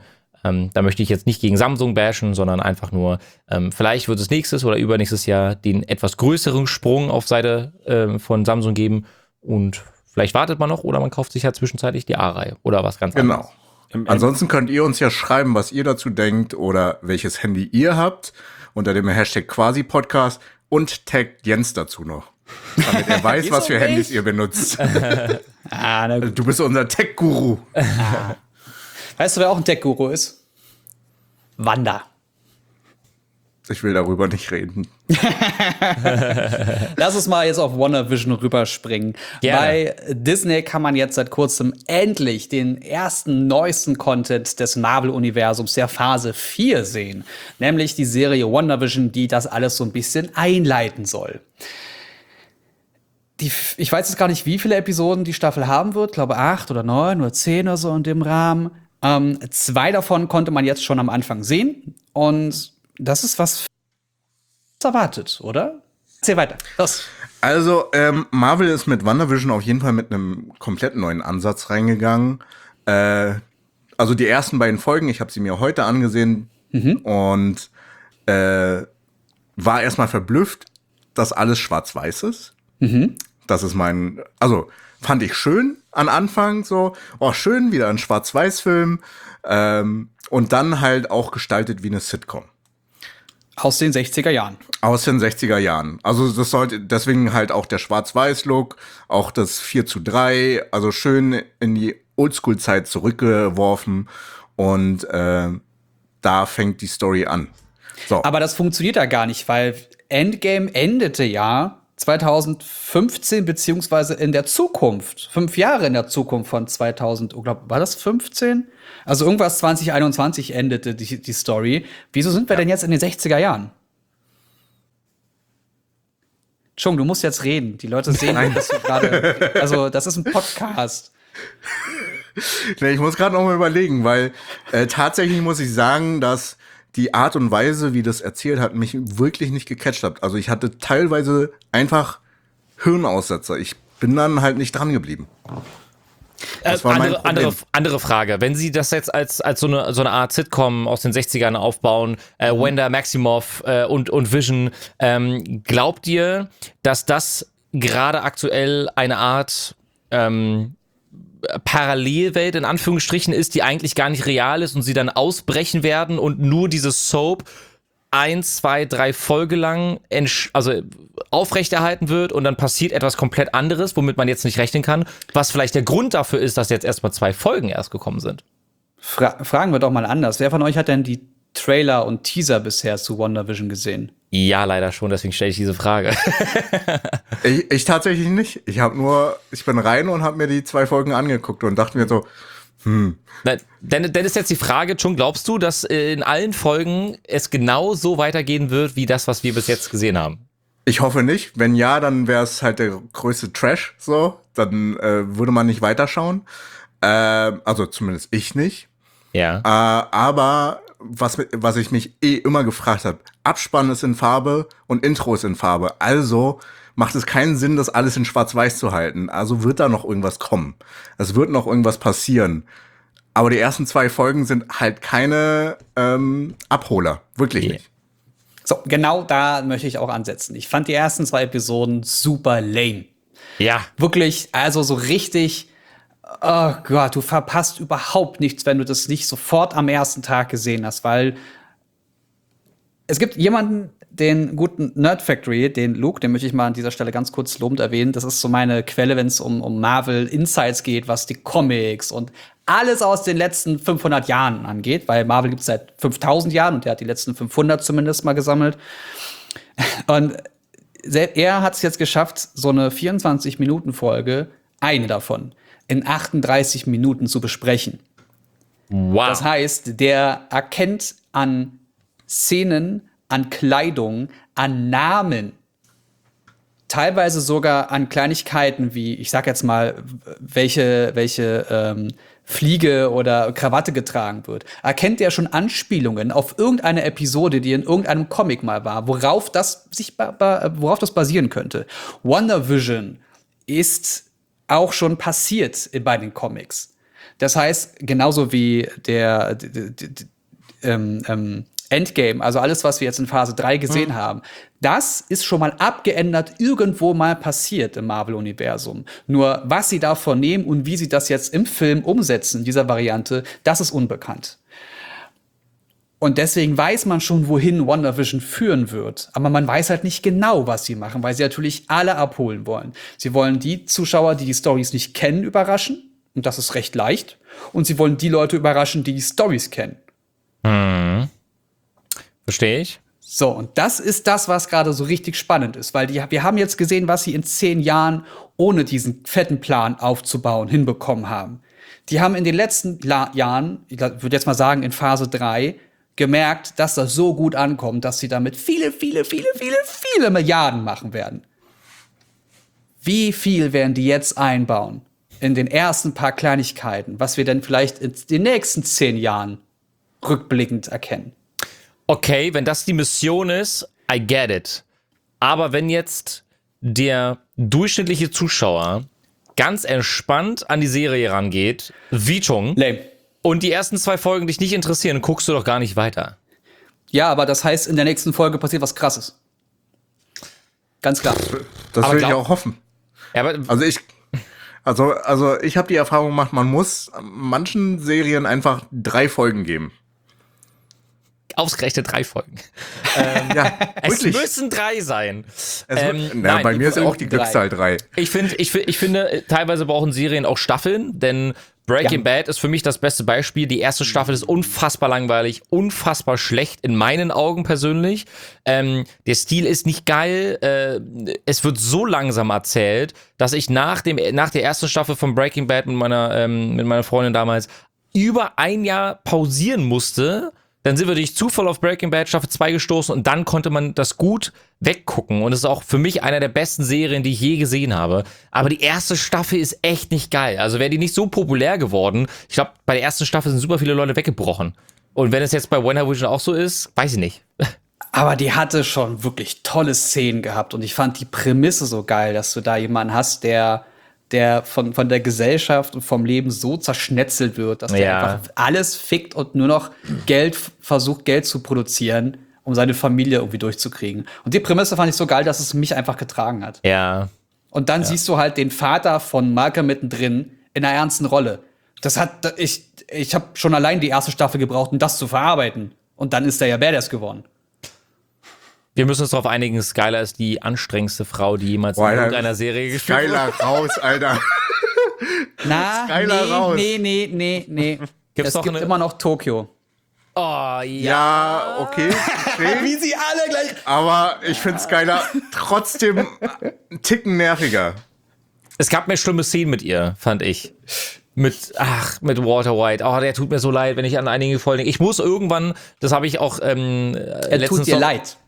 Da möchte ich jetzt nicht gegen Samsung bashen, sondern einfach nur, vielleicht wird es nächstes oder übernächstes Jahr den etwas größeren Sprung auf Seite von Samsung geben und vielleicht wartet man noch oder man kauft sich ja zwischenzeitlich die A-Reihe oder was ganz anderes. Genau. Ansonsten könnt ihr uns ja schreiben, was ihr dazu denkt oder welches Handy ihr habt unter dem Hashtag Quasi-Podcast und taggt Jens dazu noch, damit er weiß, was für Handys ihr benutzt. Na gut. Du bist unser Tech-Guru. Weißt du, wer auch ein Tech-Guru ist? Wanda. Ich will darüber nicht reden. Lass uns mal jetzt auf WandaVision rüberspringen. Gerne. Bei Disney kann man jetzt seit kurzem endlich den ersten neuesten Content des Marvel-Universums der Phase 4 sehen. Nämlich die Serie WandaVision, die das alles so ein bisschen einleiten soll. Ich weiß jetzt gar nicht, wie viele Episoden die Staffel haben wird. Ich glaube 8 oder 9 oder 10 oder so in dem Rahmen. 2 davon konnte man jetzt schon am Anfang sehen. Und das ist was erwartet, oder? Erzähl weiter. Los. Also, Marvel ist mit WandaVision auf jeden Fall mit einem komplett neuen Ansatz reingegangen. Also die ersten beiden Folgen, ich habe sie mir heute angesehen und war erstmal verblüfft, dass alles schwarz-weiß ist. Das ist also fand ich schön an Anfang so, oh schön, wieder ein Schwarz-Weiß-Film und dann halt auch gestaltet wie eine Sitcom. Aus den 60er Jahren. Aus den 60er Jahren. Also das sollte deswegen halt auch der Schwarz-Weiß-Look, auch das 4:3, also schön in die Oldschool-Zeit zurückgeworfen und da fängt die Story an. So. Aber das funktioniert ja gar nicht, weil Endgame endete ja 2015 beziehungsweise in der Zukunft, 5 Jahre in der Zukunft von 2000, ich glaube, war das 15? Also irgendwas 2021 endete die Story. Wieso sind wir denn jetzt in den 60er Jahren? Entschuldigung, du musst jetzt reden. Die Leute sehen, dass du gerade, also das ist ein Podcast. Nee, ich muss gerade noch mal überlegen, weil tatsächlich muss ich sagen, dass die Art und Weise, wie das erzählt hat, mich wirklich nicht gecatcht hat. Also ich hatte teilweise einfach Hirnaussetzer. Ich bin dann halt nicht dran geblieben. Das war mein Problem. Andere Frage. Wenn Sie das jetzt als so eine Art Sitcom aus den 60ern aufbauen, Wanda Maximoff und Vision, glaubt ihr, dass das gerade aktuell eine Art Parallelwelt in Anführungsstrichen ist, die eigentlich gar nicht real ist und sie dann ausbrechen werden und nur dieses Soap 1, 2, 3 Folgen lang aufrechterhalten wird und dann passiert etwas komplett anderes, womit man jetzt nicht rechnen kann, was vielleicht der Grund dafür ist, dass jetzt erstmal 2 Folgen erst gekommen sind. Fragen wir doch mal anders. Wer von euch hat denn die Trailer und Teaser bisher zu WandaVision gesehen? Ja, leider schon, deswegen stelle ich diese Frage. Ich tatsächlich nicht. Ich bin rein und habe mir die 2 Folgen angeguckt und dachte mir so, Dann ist jetzt die Frage, schon glaubst du, dass in allen Folgen es genau so weitergehen wird, wie das, was wir bis jetzt gesehen haben? ich hoffe nicht. Wenn ja, dann wäre es halt der größte Trash so. Dann würde man nicht weiterschauen. Also zumindest ich nicht. Ja. Aber was ich mich immer gefragt habe, Abspann ist in Farbe und Intro ist in Farbe. Also macht es keinen Sinn, das alles in Schwarz-Weiß zu halten. Also wird da noch irgendwas kommen. Es wird noch irgendwas passieren. Aber die ersten 2 Folgen sind halt keine Abholer. Wirklich nicht. So, genau da möchte ich auch ansetzen. Ich fand die ersten 2 Episoden super lame. Ja. Wirklich, also so richtig, oh Gott, du verpasst überhaupt nichts, wenn du das nicht sofort am ersten Tag gesehen hast, weil es gibt jemanden, den guten Nerd Factory, den Luke, den möchte ich mal an dieser Stelle ganz kurz lobend erwähnen. Das ist so meine Quelle, wenn es um Marvel Insights geht, was die Comics und alles aus den letzten 500 Jahren angeht, weil Marvel gibt es seit 5000 Jahren und der hat die letzten 500 zumindest mal gesammelt. Und er hat es jetzt geschafft, so eine 24-Minuten-Folge, eine davon, in 38 Minuten zu besprechen. Wow. Das heißt, der erkennt an Szenen, an Kleidung, an Namen, teilweise sogar an Kleinigkeiten wie, ich sag jetzt mal, welche Fliege oder Krawatte getragen wird. Erkennt er schon Anspielungen auf irgendeine Episode, die in irgendeinem Comic mal war, worauf das basieren könnte. WandaVision ist auch schon passiert bei den Comics. Das heißt, genauso wie Endgame, also alles, was wir jetzt in Phase 3 gesehen haben, das ist schon mal abgeändert irgendwo mal passiert im Marvel-Universum. Nur was sie davon nehmen und wie sie das jetzt im Film umsetzen, dieser Variante, das ist unbekannt. Und deswegen weiß man schon, wohin WandaVision führen wird. Aber man weiß halt nicht genau, was sie machen, weil sie natürlich alle abholen wollen. Sie wollen die Zuschauer, die die Storys nicht kennen, überraschen. Und das ist recht leicht. Und sie wollen die Leute überraschen, die die Storys kennen. Verstehe ich. So, und das ist das, was gerade so richtig spannend ist. Weil wir haben jetzt gesehen, was sie in 10 Jahren ohne diesen fetten Plan aufzubauen hinbekommen haben. Die haben in den letzten Jahren, ich würde jetzt mal sagen in Phase 3, gemerkt, dass das so gut ankommt, dass sie damit viele Milliarden machen werden. Wie viel werden die jetzt einbauen in den ersten paar Kleinigkeiten, was wir dann vielleicht in den nächsten 10 Jahren rückblickend erkennen? Okay, wenn das die Mission ist, I get it. Aber wenn jetzt der durchschnittliche Zuschauer ganz entspannt an die Serie rangeht, wie Chung, Lame. und die ersten 2 Folgen dich nicht interessieren, guckst du doch gar nicht weiter. Ja, aber das heißt, in der nächsten Folge passiert was Krasses. Ganz klar. Das Aber will ich auch hoffen. Ja, aber Also ich habe die Erfahrung gemacht, man muss manchen Serien einfach 3 Folgen geben. ausgerechnet 3 Folgen. Ja, Es wirklich. müssen 3 sein. Nein, bei mir ist ja auch die Glückszahl 3. Ich finde, teilweise brauchen Serien auch Staffeln, denn Breaking Bad ist für mich das beste Beispiel. Die erste Staffel ist unfassbar langweilig, unfassbar schlecht in meinen Augen persönlich. Der Stil ist nicht geil. Es wird so langsam erzählt, dass ich nach der ersten Staffel von Breaking Bad mit meiner Freundin damals über 1 Jahr pausieren musste. Dann sind wir durch Zufall auf Breaking Bad Staffel 2 gestoßen und dann konnte man das gut weggucken. Und es ist auch für mich einer der besten Serien, die ich je gesehen habe. Aber die erste Staffel ist echt nicht geil. Also wäre die nicht so populär geworden, ich glaube, bei der ersten Staffel sind super viele Leute weggebrochen. Und wenn es jetzt bei WandaVision auch so ist, weiß ich nicht. Aber die hatte schon wirklich tolle Szenen gehabt. Und ich fand die Prämisse so geil, dass du da jemanden hast, der von der Gesellschaft und vom Leben so zerschnetzelt wird, dass der einfach alles fickt und nur noch versucht, Geld zu produzieren, um seine Familie irgendwie durchzukriegen. Und die Prämisse fand ich so geil, dass es mich einfach getragen hat. Ja. Und dann siehst du halt den Vater von Malcolm mittendrin in einer ernsten Rolle. Ich habe schon allein die erste Staffel gebraucht, um das zu verarbeiten. Und dann ist er ja Badass geworden. Wir müssen uns darauf einigen, Skylar ist die anstrengendste Frau, die jemals in irgendeiner Serie gespielt hat. Skylar raus, Alter. Na, Skylar raus. Nee. Gibt's Es doch gibt eine- immer noch Tokio. Oh, ja. Ja, okay. Wie sie alle gleich. Aber ich finde Skylar trotzdem einen Ticken nerviger. Es gab mehr schlimme Szenen mit ihr, fand ich. Mit Walter White. Oh, der tut mir so leid, wenn ich an einige Folgen denke. Ich muss irgendwann, das habe ich auch Er letztens tut dir noch- leid.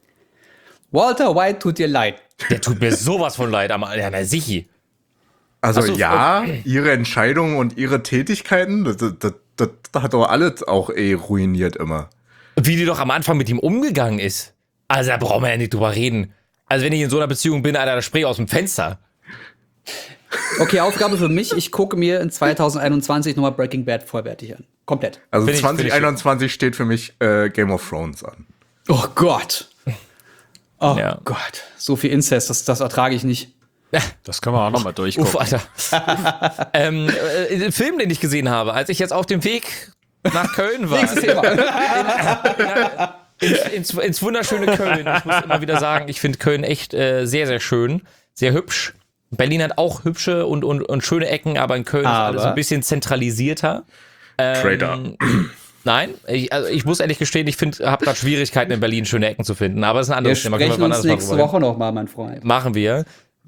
Walter White tut dir leid. Der tut mir sowas von leid. Ja, na, sichi. Also Ach so, ja, ihre Entscheidungen und ihre Tätigkeiten, das hat doch alles auch ruiniert immer. Wie die doch am Anfang mit ihm umgegangen ist. Also da brauchen wir ja nicht drüber reden. Also wenn ich in so einer Beziehung bin, Alter, da spring ich aus dem Fenster. Okay, Aufgabe für mich. Ich gucke mir in 2021 nochmal Breaking Bad vollwertig an. Komplett. Also Find ich 2021 steht für mich Game of Thrones an. Oh Gott. Oh Ja. Gott. So viel Inzest, das ertrage ich nicht. Das können wir auch nochmal durchgucken. Uff, Alter. Den Film, den ich gesehen habe, als ich jetzt auf dem Weg nach Köln war. Nächstes Thema. ins wunderschöne Köln. Ich muss immer wieder sagen, ich finde Köln echt sehr, sehr schön. Sehr hübsch. Berlin hat auch hübsche und schöne Ecken, aber in Köln ist alles ein bisschen zentralisierter. Trader. Nein, ich muss ehrlich gestehen, ich habe gerade Schwierigkeiten in Berlin, schöne Ecken zu finden. Aber es ist ein Wir anderes Thema. sprechen Können uns wir nächste Woche noch mal, mein Freund. Machen wir.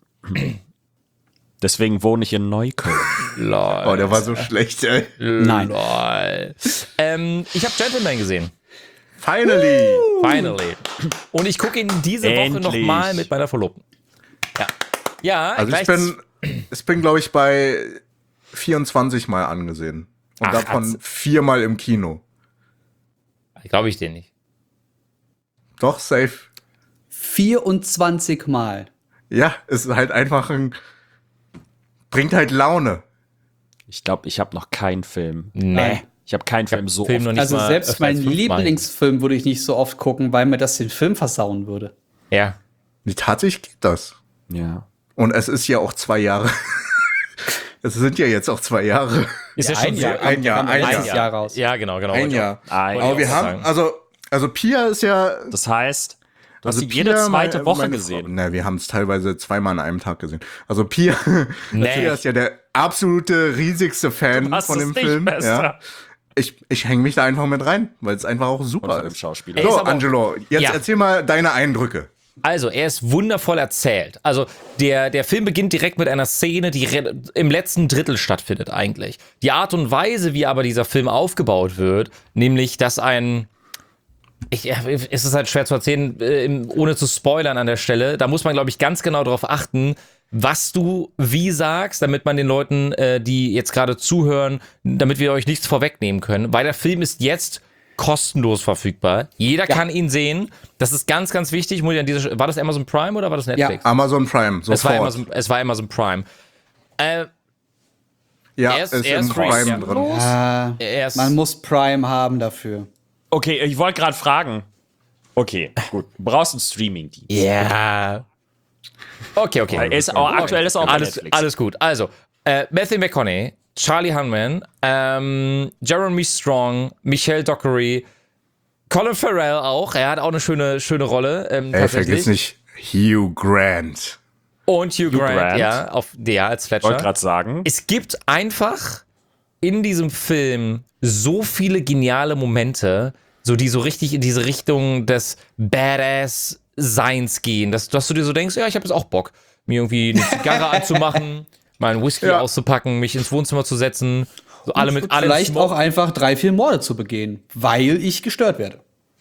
Deswegen wohne ich in Neukölln. Lol. Oh, der war so schlecht, ey. Nein. Lol. Ich habe Gentleman gesehen. Finally. Finally. Und ich gucke ihn diese Woche Endlich. nochmal mit meiner Verlobten. Ja. Ja, Also ich bin glaube ich bei 24 Mal angesehen. Und Ach, davon 4 Mal im Kino. glaube ich dir nicht. Doch, safe. 24 Mal. Ja, es ist halt einfach bringt halt Laune. Ich glaube, ich habe noch keinen Film Nee. Ich habe keinen Film so Film noch oft. nicht Also mal selbst öfter als meinen 5-mal. Lieblingsfilm würde ich nicht so oft gucken, weil mir das den Film versauen würde. Ja. Tatsächlich geht das. Ja. Und es ist ja auch 2 Jahre. Es sind ja jetzt auch 2 Jahre. Ist ja schon so. ein Jahr, ein letztes Jahr. Jahr raus. Ja, genau. Ein Jahr. Aber Aber wir auch haben, sagen. also Pia ist ja. Das heißt, du hast Also sie jede Pia, zweite Woche meine gesehen. Frau, ne, wir haben es teilweise 2-mal an einem Tag gesehen. Also Pia, Nee. Pia ist ja der absolute riesigste Fan Was von ist dem nicht Film. besser? Ja. Ich hänge mich da einfach mit rein, weil es einfach auch Und super von dem ist. Schauspieler. Ey, ist So, aber- Angelo, jetzt Ja. erzähl mal deine Eindrücke. Also, er ist wundervoll erzählt. Also, der Film beginnt direkt mit einer Szene, die im letzten Drittel stattfindet eigentlich. Die Art und Weise, wie aber dieser Film aufgebaut wird, nämlich, dass es ist halt schwer zu erzählen, ohne zu spoilern an der Stelle. Da muss man, glaube ich, ganz genau darauf achten, was du wie sagst, damit man den Leuten, die jetzt gerade zuhören, damit wir euch nichts vorwegnehmen können. Weil der Film ist jetzt kostenlos verfügbar. Jeder kann ihn sehen. Das ist ganz, ganz wichtig. War das Amazon Prime oder war das Netflix? Amazon Prime, sofort. Es war Amazon Prime. Ja, er ist ist im free. Prime Ja. drin. Er ist, Man muss Prime haben dafür. Okay, ich wollte gerade fragen. Okay, gut. Du brauchst einen Streaming-Dienst. ja. Okay. Aktuell ist er auch bei Alles, Netflix. alles gut. Also, Matthew McConaughey, Charlie Hunnam, Jeremy Strong, Michelle Dockery, Colin Farrell auch. Er hat auch eine schöne Rolle. Vergiss nicht Hugh Grant. Und Hugh Grant, Grant. ja, als Ich wollte Fletcher. gerade sagen. Es gibt einfach in diesem Film so viele geniale Momente, die so richtig in diese Richtung des Badass-Seins gehen, dass du dir so denkst, ja, ich habe jetzt auch Bock, mir irgendwie eine Zigarre anzumachen, mal einen Whisky auszupacken, mich ins Wohnzimmer zu setzen, so alle mit allem Vielleicht Smoke. auch einfach 3, 4 Morde zu begehen, weil ich gestört werde.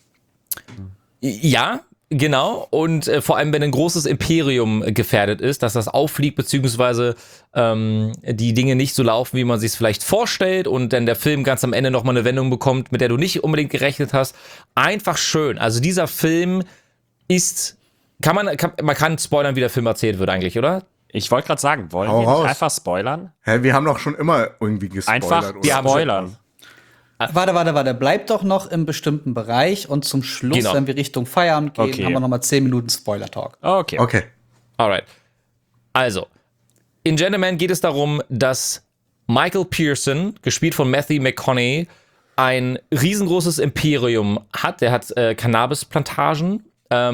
Ja, genau. Und vor allem, wenn ein großes Imperium gefährdet ist, dass das auffliegt, beziehungsweise die Dinge nicht so laufen, wie man sich es vielleicht vorstellt und dann der Film ganz am Ende nochmal eine Wendung bekommt, mit der du nicht unbedingt gerechnet hast. Einfach schön. Also dieser Film ist, man kann spoilern, wie der Film erzählt wird eigentlich, oder? Ich wollte gerade sagen, wollen Hau wir raus. nicht einfach spoilern? Hä, wir haben doch schon immer irgendwie gespoilert. Einfach oder? spoilern. Warte. Bleibt doch noch im bestimmten Bereich und zum Schluss, Genau. wenn wir Richtung Feierabend gehen, Okay. haben wir noch mal 10 Minuten Spoiler-Talk. Okay. Okay. Alright. Also, in Gentleman geht es darum, dass Michael Pearson, gespielt von Matthew McConaughey, ein riesengroßes Imperium hat. Der hat Cannabisplantagen.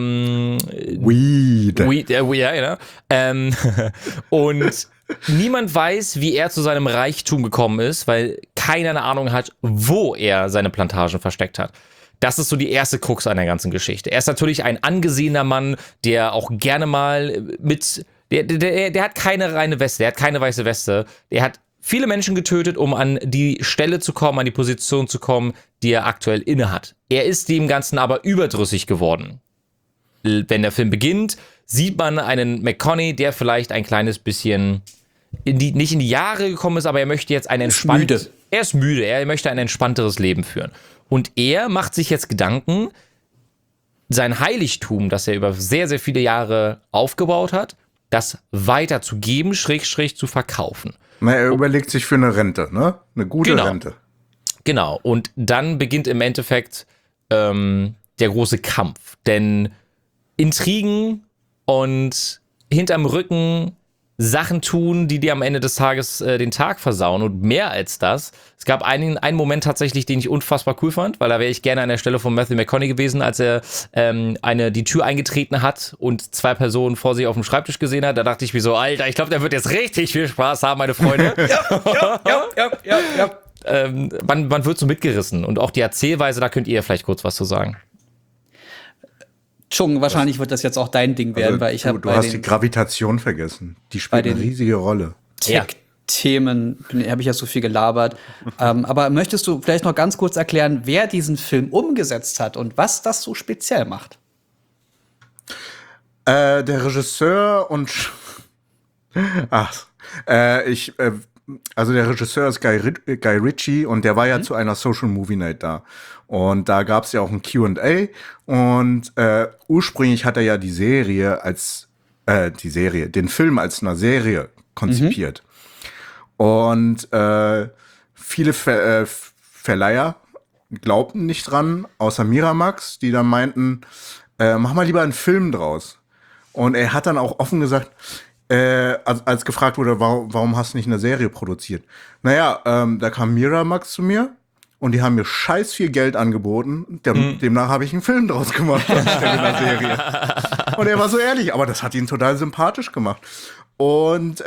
Weed. Ja. Und niemand weiß, wie er zu seinem Reichtum gekommen ist, weil keiner eine Ahnung hat, wo er seine Plantagen versteckt hat. Das ist so die erste Krux an der ganzen Geschichte. Er ist natürlich ein angesehener Mann, der auch gerne mal der hat keine reine Weste, der hat keine weiße Weste. Der hat viele Menschen getötet, um an die Stelle zu kommen, an die Position zu kommen, die er aktuell innehat. Er ist dem Ganzen aber überdrüssig geworden. Wenn der Film beginnt, sieht man einen McConaughey, der vielleicht ein kleines bisschen nicht in die Jahre gekommen ist, aber er möchte jetzt er ist müde, er möchte ein entspannteres Leben führen. Und er macht sich jetzt Gedanken, sein Heiligtum, das er über sehr, sehr viele Jahre aufgebaut hat, das weiterzugeben, / zu verkaufen. Na, er überlegt sich für eine Rente, ne? Eine gute Genau. Rente. Genau, und dann beginnt im Endeffekt der große Kampf. Denn Intrigen und hinterm Rücken Sachen tun, die dir am Ende des Tages den Tag versauen. Und mehr als das. Es gab einen Moment tatsächlich, den ich unfassbar cool fand, weil da wäre ich gerne an der Stelle von Matthew McConaughey gewesen, als er die Tür eingetreten hat und 2 Personen vor sich auf dem Schreibtisch gesehen hat. Da dachte ich mir so, Alter, ich glaube, der wird jetzt richtig viel Spaß haben, meine Freunde. Ja. Man wird so mitgerissen. Und auch die Erzählweise, da könnt ihr vielleicht kurz was zu sagen. Chung, wahrscheinlich wird das jetzt auch dein Ding werden, Also, weil ich habe du hast die Gravitation vergessen. Die spielt bei eine den- riesige Rolle. Tech-Themen habe ich ja so viel gelabert. Aber möchtest du vielleicht noch ganz kurz erklären, wer diesen Film umgesetzt hat und was das so speziell macht? Der Regisseur und also der Regisseur ist Guy Ritchie und der war ja zu einer Social Movie Night da. Und da gab es ja auch ein Q&A und ursprünglich hat er ja den Film als eine Serie konzipiert. Und viele Verleiher glaubten nicht dran, außer Miramax, die dann meinten, mach mal lieber einen Film draus. Und er hat dann auch offen gesagt, als gefragt wurde, warum hast du nicht eine Serie produziert? Naja, da kam Miramax zu mir und die haben mir scheiß viel Geld angeboten. Demnach habe ich einen Film draus gemacht anstelle einer Serie. Und er war so ehrlich, aber das hat ihn total sympathisch gemacht. Und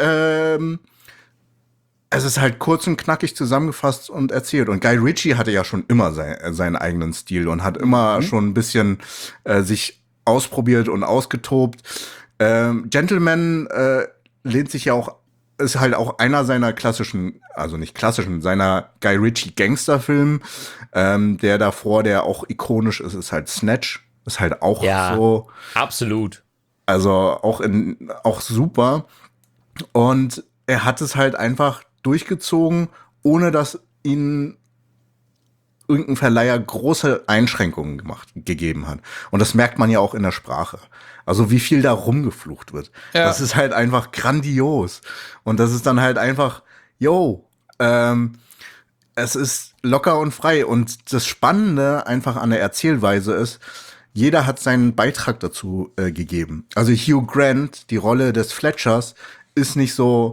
es ist halt kurz und knackig zusammengefasst und erzählt. Und Guy Ritchie hatte ja schon immer seinen eigenen Stil und hat immer schon ein bisschen sich ausprobiert und ausgetobt. Gentleman lehnt sich ja auch, ist halt auch einer seiner klassischen, also nicht klassischen, seiner Guy Ritchie Gangsterfilm. Der davor, der auch ikonisch ist halt Snatch. Ist halt auch so. Absolut. Also auch super. Und er hat es halt einfach durchgezogen, ohne dass ihn irgendein Verleiher große Einschränkungen gegeben hat. Und das merkt man ja auch in der Sprache. Also wie viel da rumgeflucht wird. Ja. Das ist halt einfach grandios. Und das ist dann halt einfach, es ist locker und frei. Und das Spannende einfach an der Erzählweise ist, jeder hat seinen Beitrag dazu gegeben. Also Hugh Grant, die Rolle des Fletchers, ist nicht so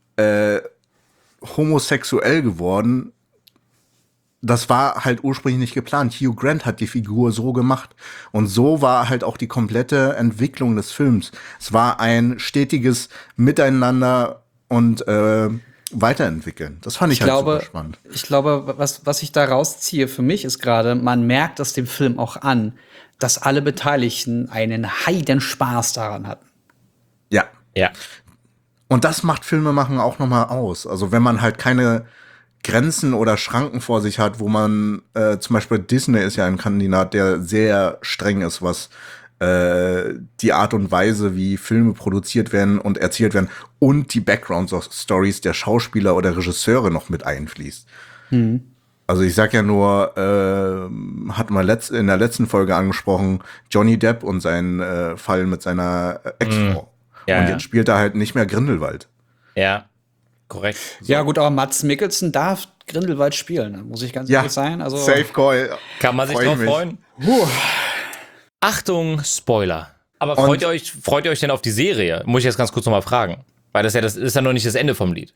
homosexuell geworden. Das war halt ursprünglich nicht geplant. Hugh Grant hat die Figur so gemacht. Und so war halt auch die komplette Entwicklung des Films. Es war ein stetiges Miteinander und Weiterentwickeln. Das fand ich super spannend. Ich glaube, was ich da rausziehe für mich ist gerade, man merkt das dem Film auch an, dass alle Beteiligten einen Heidenspaß daran hatten. Ja. Ja. Und das macht Filmemachen auch nochmal aus. Also wenn man halt keine Grenzen oder Schranken vor sich hat, wo man zum Beispiel Disney ist ja ein Kandidat, der sehr streng ist, was die Art und Weise, wie Filme produziert werden und erzählt werden und die Background-Stories der Schauspieler oder Regisseure noch mit einfließt. Also ich sag ja nur, hatten wir in der letzten Folge angesprochen, Johnny Depp und seinen Fall mit seiner Ex-Frau. Und jetzt spielt er halt nicht mehr Grindelwald. Ja, korrekt. So. Ja gut, aber Mads Mikkelsen darf Grindelwald spielen, muss ich ganz ehrlich sein. Also Safe Call. Kann man sich drauf freuen. Achtung, Spoiler. Aber freut ihr euch denn auf die Serie? Muss ich jetzt ganz kurz nochmal fragen. Weil das ist ja noch nicht das Ende vom Lied.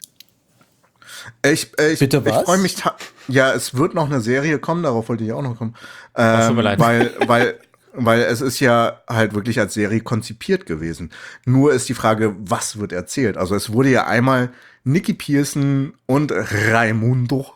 Bitte was? Ich freue mich. Ja, es wird noch eine Serie kommen, darauf wollte ich auch noch kommen. Tut mir leid. Weil es ist ja halt wirklich als Serie konzipiert gewesen. Nur ist die Frage, was wird erzählt? Also es wurde ja einmal Nicky Pearson und Raimundo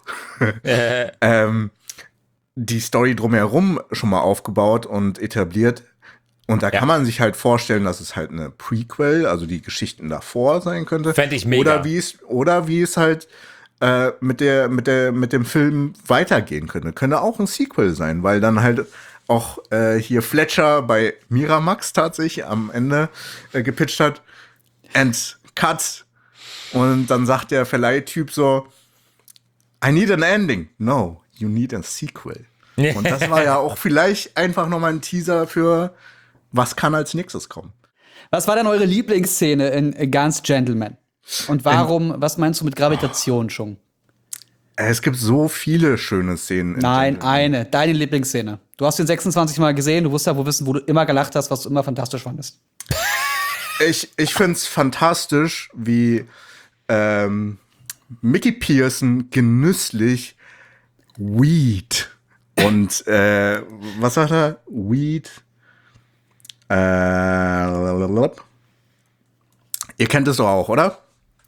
die Story drumherum schon mal aufgebaut und etabliert. Und da kann man sich halt vorstellen, dass es halt eine Prequel, also die Geschichten davor sein könnte. Fände ich mega. Oder wie es halt mit dem Film weitergehen könnte. Könnte auch ein Sequel sein, weil dann halt auch hier Fletcher bei Miramax tatsächlich am Ende gepitcht hat. And cut. Und dann sagt der Verleihtyp so, I need an ending. No, you need a sequel. Und das war ja auch vielleicht einfach nochmal ein Teaser für, was kann als nächstes kommen. Was war denn eure Lieblingsszene in Ganz Gentleman? Und warum, was meinst du mit Gravitation schon? Es gibt so viele schöne Szenen. Nein, deine Lieblingsszene. Du hast den 26 Mal gesehen, du wirst ja wohl wissen, wo du immer gelacht hast, was du immer fantastisch fandest. Ich find's fantastisch, wie Mickey Pearson genüsslich Weed und was sagt er? Weed. Ihr kennt es doch auch, oder?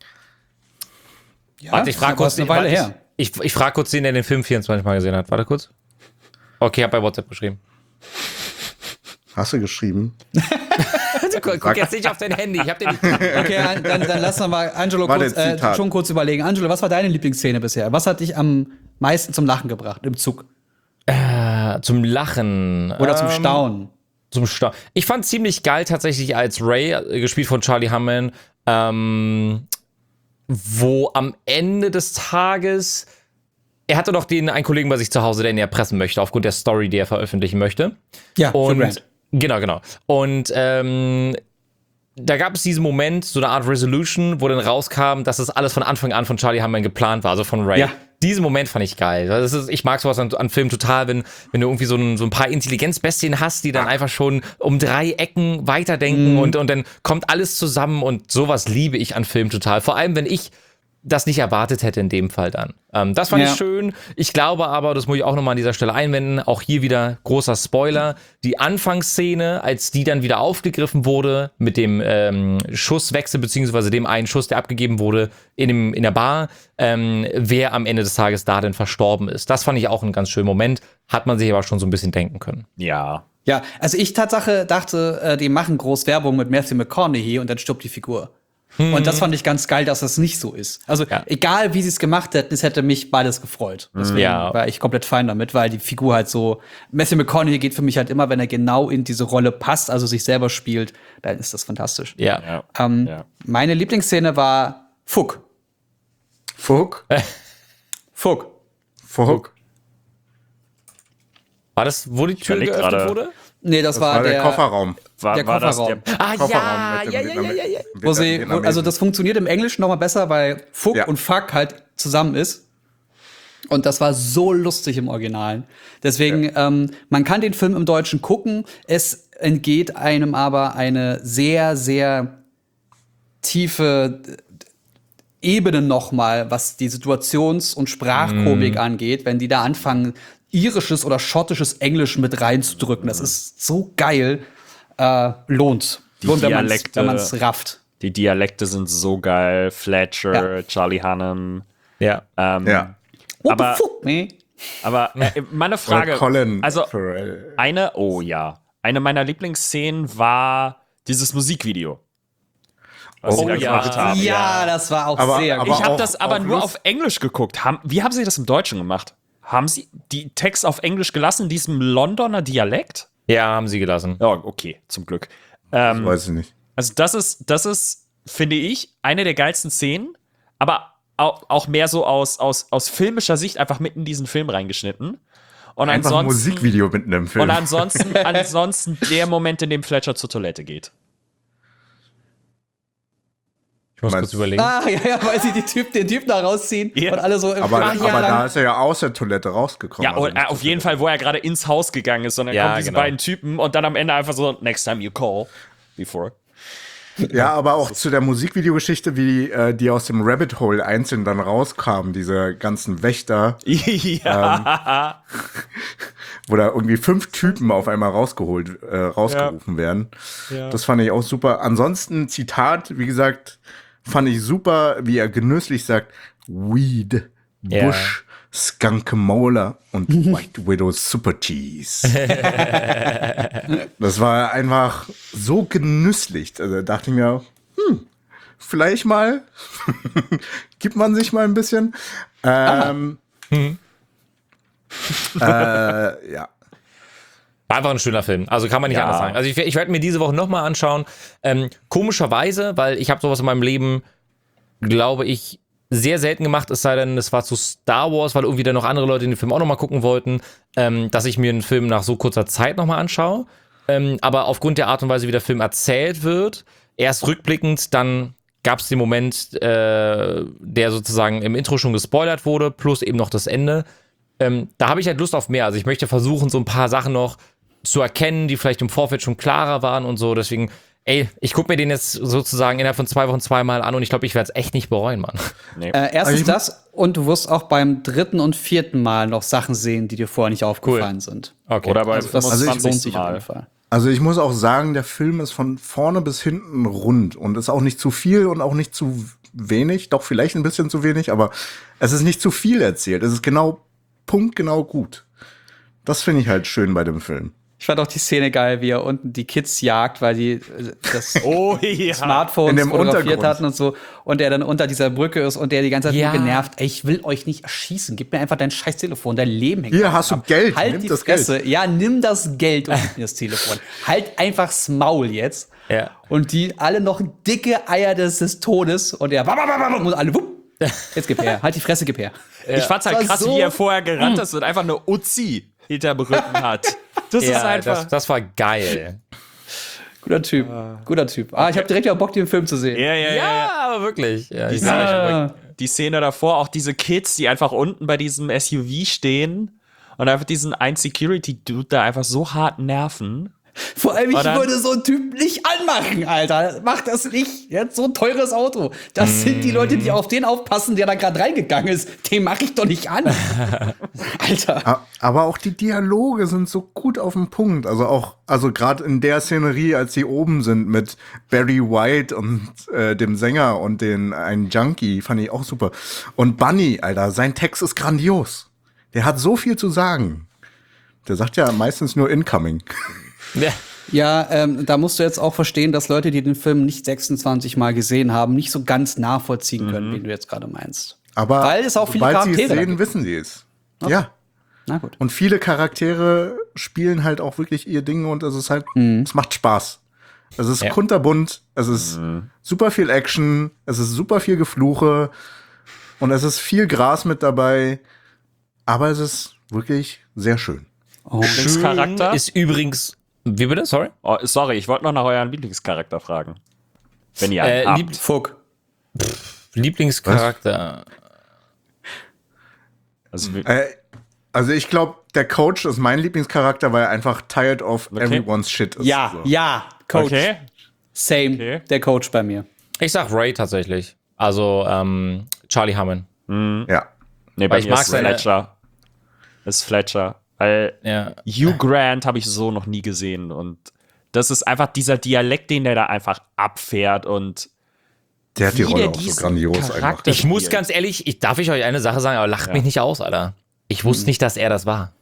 Ja, warte, ich frage kurz. Eine Weile her. Ich frage kurz den, der den Film 24 Mal gesehen hat. Warte kurz. Okay, hab bei WhatsApp geschrieben. Hast du geschrieben? Guck jetzt nicht auf dein Handy. Ich hab den nicht. Okay, dann lass mal Angelo kurz überlegen. Angelo, was war deine Lieblingsszene bisher? Was hat dich am meisten zum Lachen gebracht im Zug? Zum Lachen. Oder zum Staunen? Zum Staunen. Ich fand ziemlich geil tatsächlich als Ray, gespielt von Charlie Hunnam, wo am Ende des Tages, er hatte doch einen Kollegen bei sich zu Hause, der ihn erpressen möchte, aufgrund der Story, die er veröffentlichen möchte. Ja, und genau. Und da gab es diesen Moment, so eine Art Resolution, wo dann rauskam, dass das alles von Anfang an von Charlie Hunnam geplant war, also von Ray. Ja. Diesen Moment fand ich geil. Ich mag sowas an Filmen total, wenn du irgendwie so ein paar Intelligenzbestien hast, die dann einfach schon um 3 Ecken weiterdenken und dann kommt alles zusammen und sowas liebe ich an Filmen total. Vor allem, wenn ich das nicht erwartet hätte in dem Fall dann. Das fand ich schön. Ich glaube aber, das muss ich auch nochmal an dieser Stelle einwenden, auch hier wieder großer Spoiler, die Anfangsszene, als die dann wieder aufgegriffen wurde mit dem Schusswechsel, beziehungsweise dem einen Schuss, der abgegeben wurde in der Bar, wer am Ende des Tages da denn verstorben ist. Das fand ich auch einen ganz schönen Moment, hat man sich aber schon so ein bisschen denken können. Ja. Ja, also ich Tatsache dachte, die machen groß Werbung mit Matthew McConaughey und dann stirbt die Figur. Und das fand ich ganz geil, dass das nicht so ist. Also egal, wie sie es gemacht hätten, es hätte mich beides gefreut. Deswegen war ich komplett fein damit, weil die Figur halt so, Matthew McConaughey geht für mich halt immer, wenn er genau in diese Rolle passt, also sich selber spielt, dann ist das fantastisch. Ja. Meine Lieblingsszene war Fuck. Fuck? Fuck. Fuck? War das, wo die Tür geöffnet wurde? Nee, das war der Kofferraum. Der Kofferraum. Also das funktioniert im Englischen noch mal besser, weil Fuck und Fuck halt zusammen ist. Und das war so lustig im Originalen. Deswegen, man kann den Film im Deutschen gucken. Es entgeht einem aber eine sehr, sehr tiefe Ebene noch mal, was die Situations- und Sprachkomik angeht, wenn die da anfangen, irisches oder schottisches Englisch mit reinzudrücken. Das ist so geil. Lohnt, wenn man es rafft. Die Dialekte sind so geil. Fletcher, Charlie Hunnam. Ja. Aber meine Frage, Colin also Farrell. eine meiner Lieblingsszenen war dieses Musikvideo. Was sie da gemacht haben. Ja, das war auch sehr gut. Ich habe das aber nur auf Englisch geguckt. Wie haben sie das im Deutschen gemacht? Haben sie die Text auf Englisch gelassen, in diesem Londoner Dialekt? Ja, haben sie gelassen. Ja, okay, zum Glück. Das weiß ich nicht. Also das ist, finde ich, eine der geilsten Szenen, aber auch mehr so aus filmischer Sicht einfach mitten in diesen Film reingeschnitten. Und Einfach ein Musikvideo mitten im Film. Und ansonsten der Moment, in dem Fletcher zur Toilette geht. Ich muss kurz überlegen. Weil sie den Typen da rausziehen und alle so aber da ist er ja aus der Toilette rausgekommen. Ja, also auf jeden Fall, wo er gerade ins Haus gegangen ist und dann kommen diese beiden Typen und dann am Ende einfach so, next time you call, before. Ja, aber auch zu der Musikvideogeschichte, wie die aus dem Rabbit Hole einzeln dann rauskamen, diese ganzen Wächter. Ja. Wo da irgendwie 5 Typen auf einmal rausgerufen werden. Ja. Das fand ich auch super. Ansonsten, Zitat, wie gesagt, fand ich super, wie er genüsslich sagt, Weed, Bush, Skunk Molar und White Widow Super Cheese. Das war einfach so genüsslich. Also dachte ich mir, vielleicht mal, gibt man sich mal ein bisschen. Ja. War einfach ein schöner Film. Also kann man nicht anders sagen. Also ich werde mir diese Woche nochmal anschauen. Komischerweise, weil ich habe sowas in meinem Leben, glaube ich, sehr selten gemacht, es sei denn, es war zu Star Wars, weil irgendwie dann noch andere Leute den Film auch nochmal gucken wollten, dass ich mir einen Film nach so kurzer Zeit nochmal anschaue. Aber aufgrund der Art und Weise, wie der Film erzählt wird, erst rückblickend, dann gab es den Moment, der sozusagen im Intro schon gespoilert wurde, plus eben noch das Ende. Da habe ich halt Lust auf mehr. Also ich möchte versuchen, so ein paar Sachen noch zu erkennen, die vielleicht im Vorfeld schon klarer waren und so. Deswegen, ich gucke mir den jetzt sozusagen innerhalb von 2 Wochen zweimal an und ich glaube, ich werde es echt nicht bereuen, Mann. Nee. Erstens das und du wirst auch beim 3. und 4. Mal noch Sachen sehen, die dir vorher nicht aufgefallen sind. Okay. Oder beim das 25. auf Mal. jeden Fall. Also ich muss auch sagen, der Film ist von vorne bis hinten rund und ist auch nicht zu viel und auch nicht zu wenig. Doch vielleicht ein bisschen zu wenig, aber es ist nicht zu viel erzählt. Es ist punktgenau gut. Das finde ich halt schön bei dem Film. Ich fand auch die Szene geil, wie er unten die Kids jagt, weil die das Smartphone In dem fotografiert Untergrund. hatten und so. Und der dann unter dieser Brücke ist und der die ganze Zeit nur genervt. Ey, ich will euch nicht erschießen. Gib mir einfach dein scheiß Telefon. Dein Leben hängt Hier davon hast du ab. Geld. Halt Nimm die das Fresse. Geld. Ja, nimm das Geld und gib mir das Telefon. Halt einfach's Maul jetzt. Ja. Und die alle noch dicke Eier des Todes. Und er und alle wupp. Jetzt gib her. Halt die Fresse, gib her. Ich fand's halt Das war krass, so- wie er vorher gerannt ist und einfach eine Uzi hinterm Rücken hat. Das ist einfach. Das war geil. Guter Typ. Guter Typ. Ich habe direkt auch Bock, den Film zu sehen. Ja, aber wirklich. Ja, Die Szene davor, auch diese Kids, die einfach unten bei diesem SUV stehen und einfach diesen einen Security-Dude da einfach so hart nerven. Vor allem, ich Und dann- würde so einen Typ nicht anmachen, Alter. Mach das nicht. Er hat so ein teures Auto. Das sind die Leute, die auf den aufpassen, der da gerade reingegangen ist. Den mache ich doch nicht an. Alter. Aber auch die Dialoge sind so gut auf den Punkt. Also gerade in der Szenerie, als sie oben sind mit Barry White und dem Sänger und einen Junkie, fand ich auch super. Und Bunny, Alter, sein Text ist grandios. Der hat so viel zu sagen. Der sagt ja meistens nur Incoming. Ja. Ja, da musst du jetzt auch verstehen, dass Leute, die den Film nicht 26 Mal gesehen haben, nicht so ganz nachvollziehen können, wie du jetzt gerade meinst. Aber Weil es auch viele sobald sie es Charaktere da sehen, gibt. wissen sie es. Ja. Na gut. Und viele Charaktere spielen halt auch wirklich ihr Ding und es ist halt, es macht Spaß. Es ist kunterbunt, es ist super viel Action, es ist super viel Gefluche und es ist viel Gras mit dabei, aber es ist wirklich sehr schön. Lieblingscharakter? Ist übrigens. Wie bitte? Sorry? Oh, sorry, ich wollte noch nach euren Lieblingscharakter fragen. Wenn ihr einen habt. Fuck. Lieblingscharakter. Also, Also ich glaube, der Coach ist mein Lieblingscharakter, weil er einfach tired of everyone's shit ist. Ja, So. ja, Coach. okay. Same. Okay. Der Coach bei mir. Ich sag Ray tatsächlich. Also Charlie Hunnam. Ja. Nee, bei ich mir mag ist seine- Fletcher. Ist Fletcher. Weil Ja. Hugh Grant habe ich so noch nie gesehen. Und das ist einfach dieser Dialekt, den der da einfach abfährt. Und Der hat die wie Rolle der auch so diesen grandios einfach. Charakter Ich muss spielt. ganz ehrlich, darf ich euch eine Sache sagen, aber lacht mich nicht aus, Alter. Ich wusste nicht, dass er das war.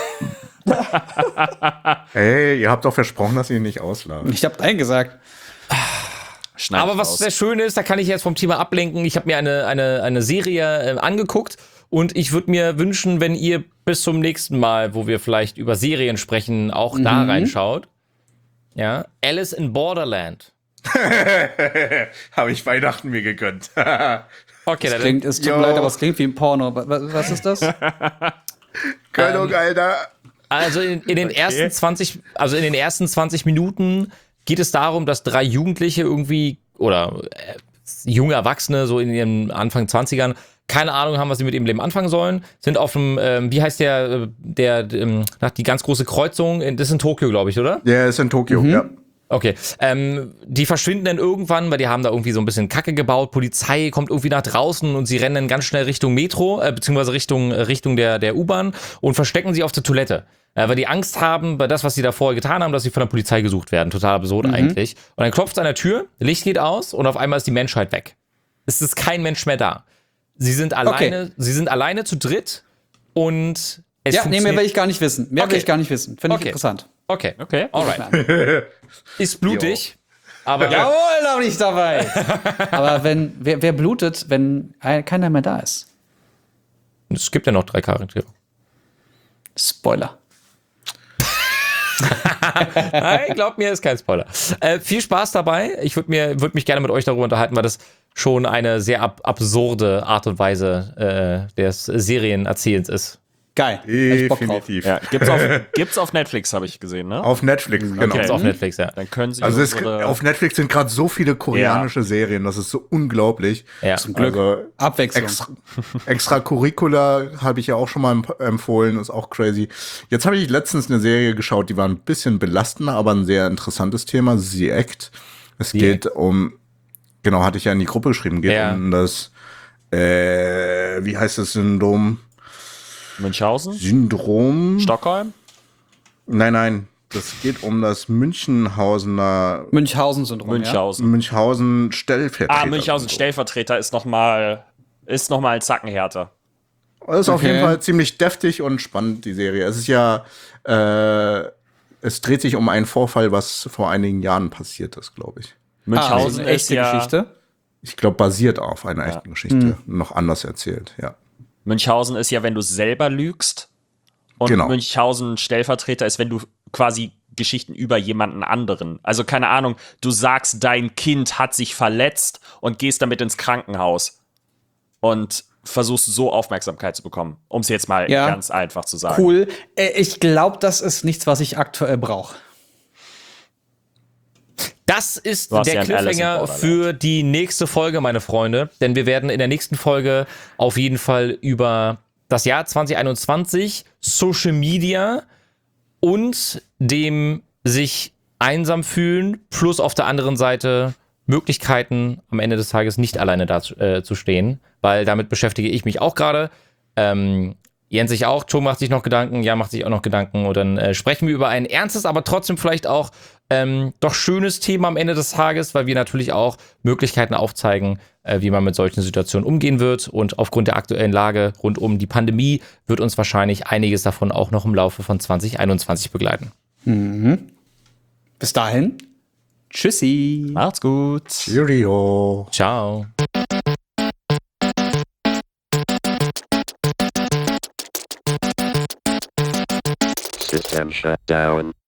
Ey, ihr habt doch versprochen, dass ihr ihn nicht ausladen. Ich habe Nein gesagt. Schneid Aber ich was raus. sehr schön ist, da kann ich jetzt vom Thema ablenken. Ich habe mir eine Serie angeguckt und ich würde mir wünschen, wenn ihr bis zum nächsten Mal, wo wir vielleicht über Serien sprechen, auch da reinschaut. Ja, Alice in Borderland. Habe ich Weihnachten mir gegönnt. Okay, dann Es tut mir leid, aber es klingt wie ein Porno. Was ist das? Gönnung, Alter. Also in den ersten 20 Minuten geht es darum, dass 3 Jugendliche irgendwie oder junge Erwachsene so in ihren Anfang 20ern keine Ahnung haben, was sie mit ihrem Leben anfangen sollen, sind auf dem, wie heißt die ganz große Kreuzung, das ist in Tokio, glaube ich, oder? Der ist in Tokio, ja. Okay, die verschwinden dann irgendwann, weil die haben da irgendwie so ein bisschen Kacke gebaut. Polizei kommt irgendwie nach draußen und sie rennen dann ganz schnell Richtung Metro, beziehungsweise Richtung der U-Bahn und verstecken sich auf der Toilette. Weil die Angst haben, bei das, was sie da vorher getan haben, dass sie von der Polizei gesucht werden. Total absurd eigentlich. Und dann klopft es an der Tür, Licht geht aus und auf einmal ist die Menschheit weg. Es ist kein Mensch mehr da. Sie sind alleine zu dritt und es Ja, nee, mehr funktioniert. will ich gar nicht wissen. Mehr will Okay. ich gar nicht wissen. Finde ich Okay. interessant. Okay, Okay. alright. Ist blutig, aber Jawohl, noch nicht dabei. Aber wer blutet, wenn keiner mehr da ist? es gibt ja noch 3 Charaktere. Spoiler. Nein, glaubt mir, ist kein Spoiler. Viel Spaß dabei. Ich würde mich gerne mit euch darüber unterhalten, weil das schon eine sehr absurde Art und Weise des Serienerzählens ist. Geil. Hab ich Bock drauf. Definitiv. Ja, gibt's auf Netflix, habe ich gesehen, ne? Auf Netflix, genau. Gibt's auf Netflix, ja. Dann können Sie Also unsere- auf Netflix sind gerade so viele koreanische Serien, das ist so unglaublich. Ja. Zum Glück. Also Abwechslung. Extracurricular habe ich ja auch schon mal empfohlen, ist auch crazy. Jetzt habe ich letztens eine Serie geschaut, die war ein bisschen belastender, aber ein sehr interessantes Thema, The Act. Es geht um, genau, hatte ich ja in die Gruppe geschrieben, geht Ja. um das, wie heißt das Syndrom? Münchhausen? Stockholm? Stockholm? Nein, das geht um das Münchhausener Münchhausen-Syndrom. Münchhausen. Münchhausen Stellvertreter. Münchhausen Stellvertreter ist noch mal einen Zacken härter. Das ist auf Okay. jeden Fall ziemlich deftig und spannend, die Serie. Es ist ja, es dreht sich um einen Vorfall, was vor einigen Jahren passiert ist, glaube ich. Münchhausen eine ist echte ja Geschichte. Ich glaube, basiert auf einer echten Geschichte. Noch anders erzählt, ja. Münchhausen ist ja, wenn du selber lügst. Und Genau. Münchhausen Stellvertreter ist, wenn du quasi Geschichten über jemanden anderen. Also keine Ahnung, du sagst, dein Kind hat sich verletzt und gehst damit ins Krankenhaus und versuchst so Aufmerksamkeit zu bekommen, um es jetzt mal Ja. ganz einfach zu sagen. Cool. Ich glaube, das ist nichts, was ich aktuell brauche. Das ist Du hast der ja ein Alice in Cliffhanger Borderland. für die nächste Folge, meine Freunde. Denn wir werden in der nächsten Folge auf jeden Fall über das Jahr 2021, Social Media und dem sich einsam fühlen, plus auf der anderen Seite Möglichkeiten, am Ende des Tages nicht alleine da zu stehen, weil damit beschäftige ich mich auch gerade. Jens sich auch, Joe macht sich noch Gedanken, Jan macht sich auch noch Gedanken und dann sprechen wir über ein ernstes, aber trotzdem vielleicht auch doch schönes Thema am Ende des Tages, weil wir natürlich auch Möglichkeiten aufzeigen, wie man mit solchen Situationen umgehen wird und aufgrund der aktuellen Lage rund um die Pandemie wird uns wahrscheinlich einiges davon auch noch im Laufe von 2021 begleiten. Bis dahin, tschüssi. Macht's gut. Cheerio. Ciao. System shut down.